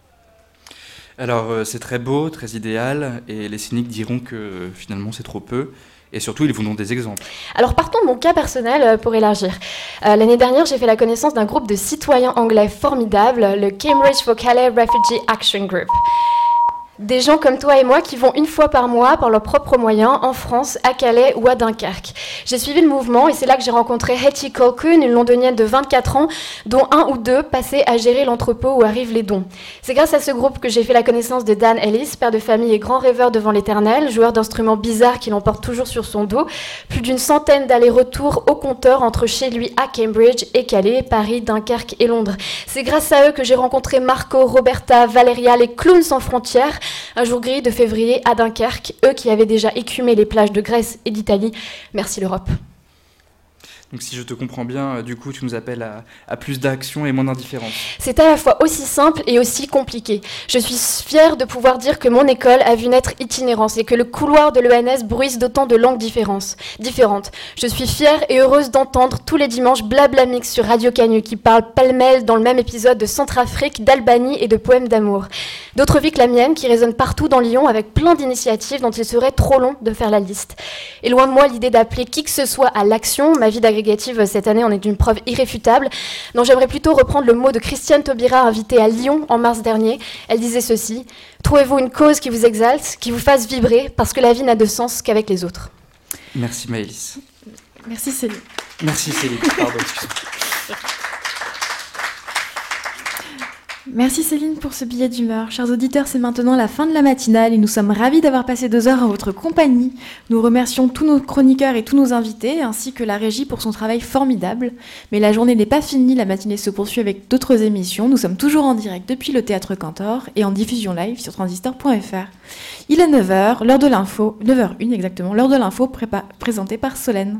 Alors c'est très beau, très idéal, et les cyniques diront que finalement c'est trop peu. Et surtout, ils vous donnent des exemples. Alors, partons de mon cas personnel pour élargir. L'année dernière, j'ai fait la connaissance d'un groupe de citoyens anglais formidables, le Cambridge for Calais Refugee Action Group. Des gens comme toi et moi qui vont une fois par mois, par leurs propres moyens, en France, à Calais ou à Dunkerque. J'ai suivi le mouvement et c'est là que j'ai rencontré Hetty Colquhoun, une londonienne de 24 ans, dont 1 ou 2 passaient à gérer l'entrepôt où arrivent les dons. C'est grâce à ce groupe que j'ai fait la connaissance de Dan Ellis, père de famille et grand rêveur devant l'éternel, joueur d'instruments bizarres qui l'emporte toujours sur son dos, plus d'une centaine d'allers-retours au compteur entre chez lui à Cambridge et Calais, Paris, Dunkerque et Londres. C'est grâce à eux que j'ai rencontré Marco, Roberta, Valéria, les clowns sans frontières, un jour gris de février à Dunkerque, eux qui avaient déjà écumé les plages de Grèce et d'Italie. Merci l'Europe. Donc si je te comprends bien, du coup tu nous appelles à plus d'action et moins d'indifférence. C'est à la fois aussi simple et aussi compliqué. Je suis fière de pouvoir dire que mon école a vu naître Itinérance et que le couloir de l'ENS bruise d'autant de langues différentes. Je suis fière et heureuse d'entendre tous les dimanches Blabla Mix sur Radio Canu qui parle pêle-mêle dans le même épisode de Centrafrique, d'Albanie et de poèmes d'amour. D'autres vies que la mienne qui résonnent partout dans Lyon avec plein d'initiatives dont il serait trop long de faire la liste. Et loin de moi l'idée d'appeler qui que ce soit à l'action, ma vie d'agrégative cette année en est une preuve irréfutable. Non, j'aimerais plutôt reprendre le mot de Christiane Taubira, invitée à Lyon en mars dernier. Elle disait ceci: trouvez-vous une cause qui vous exalte, qui vous fasse vibrer, parce que la vie n'a de sens qu'avec les autres. Merci Maëlys. Merci Céline. Merci Céline, pardon, excuse-moi. Merci Céline pour ce billet d'humeur. Chers auditeurs, c'est maintenant la fin de la matinale et nous sommes ravis d'avoir passé 2 heures en votre compagnie. Nous remercions tous nos chroniqueurs et tous nos invités, ainsi que la régie pour son travail formidable. Mais la journée n'est pas finie, la matinée se poursuit avec d'autres émissions. Nous sommes toujours en direct depuis le Théâtre Cantor et en diffusion live sur transistor.fr. Il est 9h, l'heure de l'info, 9h01 exactement, l'heure de l'info présentée par Solène.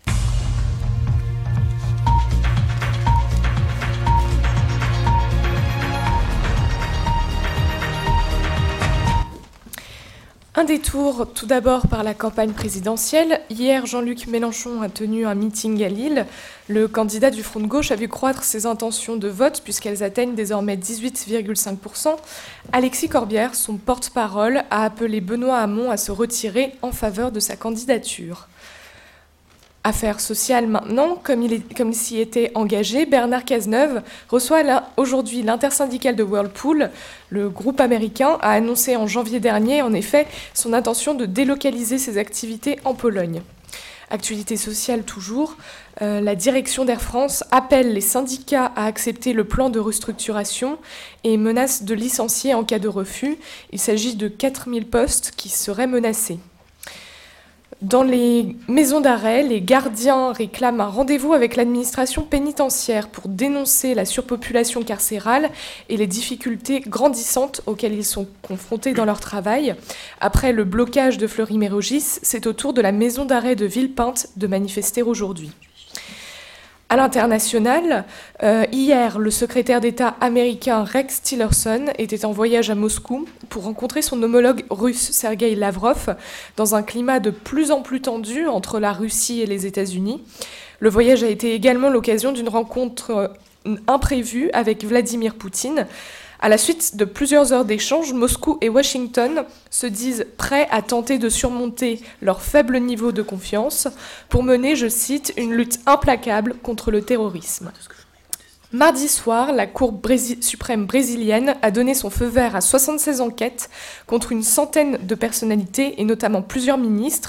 Un détour tout d'abord par la campagne présidentielle. Hier, Jean-Luc Mélenchon a tenu un meeting à Lille. Le candidat du Front de gauche a vu croître ses intentions de vote puisqu'elles atteignent désormais 18,5%. Alexis Corbière, son porte-parole, a appelé Benoît Hamon à se retirer en faveur de sa candidature. Affaires sociales maintenant, comme il s'y était engagé, Bernard Cazeneuve reçoit aujourd'hui l'intersyndicale de Whirlpool. Le groupe américain a annoncé en janvier dernier, en effet, son intention de délocaliser ses activités en Pologne. Actualité sociale toujours, la direction d'Air France appelle les syndicats à accepter le plan de restructuration et menace de licencier en cas de refus. Il s'agit de 4000 postes qui seraient menacés. Dans les maisons d'arrêt, les gardiens réclament un rendez-vous avec l'administration pénitentiaire pour dénoncer la surpopulation carcérale et les difficultés grandissantes auxquelles ils sont confrontés dans leur travail. Après le blocage de Fleury-Mérogis, c'est au tour de la maison d'arrêt de Villepinte de manifester aujourd'hui. À l'international, hier, le secrétaire d'État américain Rex Tillerson était en voyage à Moscou pour rencontrer son homologue russe Sergueï Lavrov dans un climat de plus en plus tendu entre la Russie et les États-Unis. Le voyage a été également l'occasion d'une rencontre imprévue avec Vladimir Poutine. À la suite de plusieurs heures d'échanges, Moscou et Washington se disent prêts à tenter de surmonter leur faible niveau de confiance pour mener, je cite, une lutte implacable contre le terrorisme. Mardi soir, la Cour suprême brésilienne a donné son feu vert à 76 enquêtes contre une centaine de personnalités et notamment plusieurs ministres.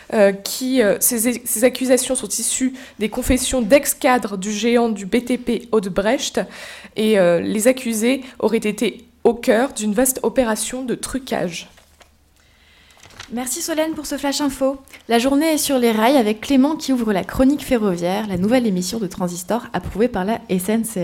Ces accusations sont issues des confessions d'ex-cadres du géant du BTP Odebrecht et les accusés auraient été au cœur d'une vaste opération de trucage. Merci Solène pour ce flash info. La journée est sur les rails avec Clément qui ouvre la chronique ferroviaire, la nouvelle émission de Transistor approuvée par la SNCF.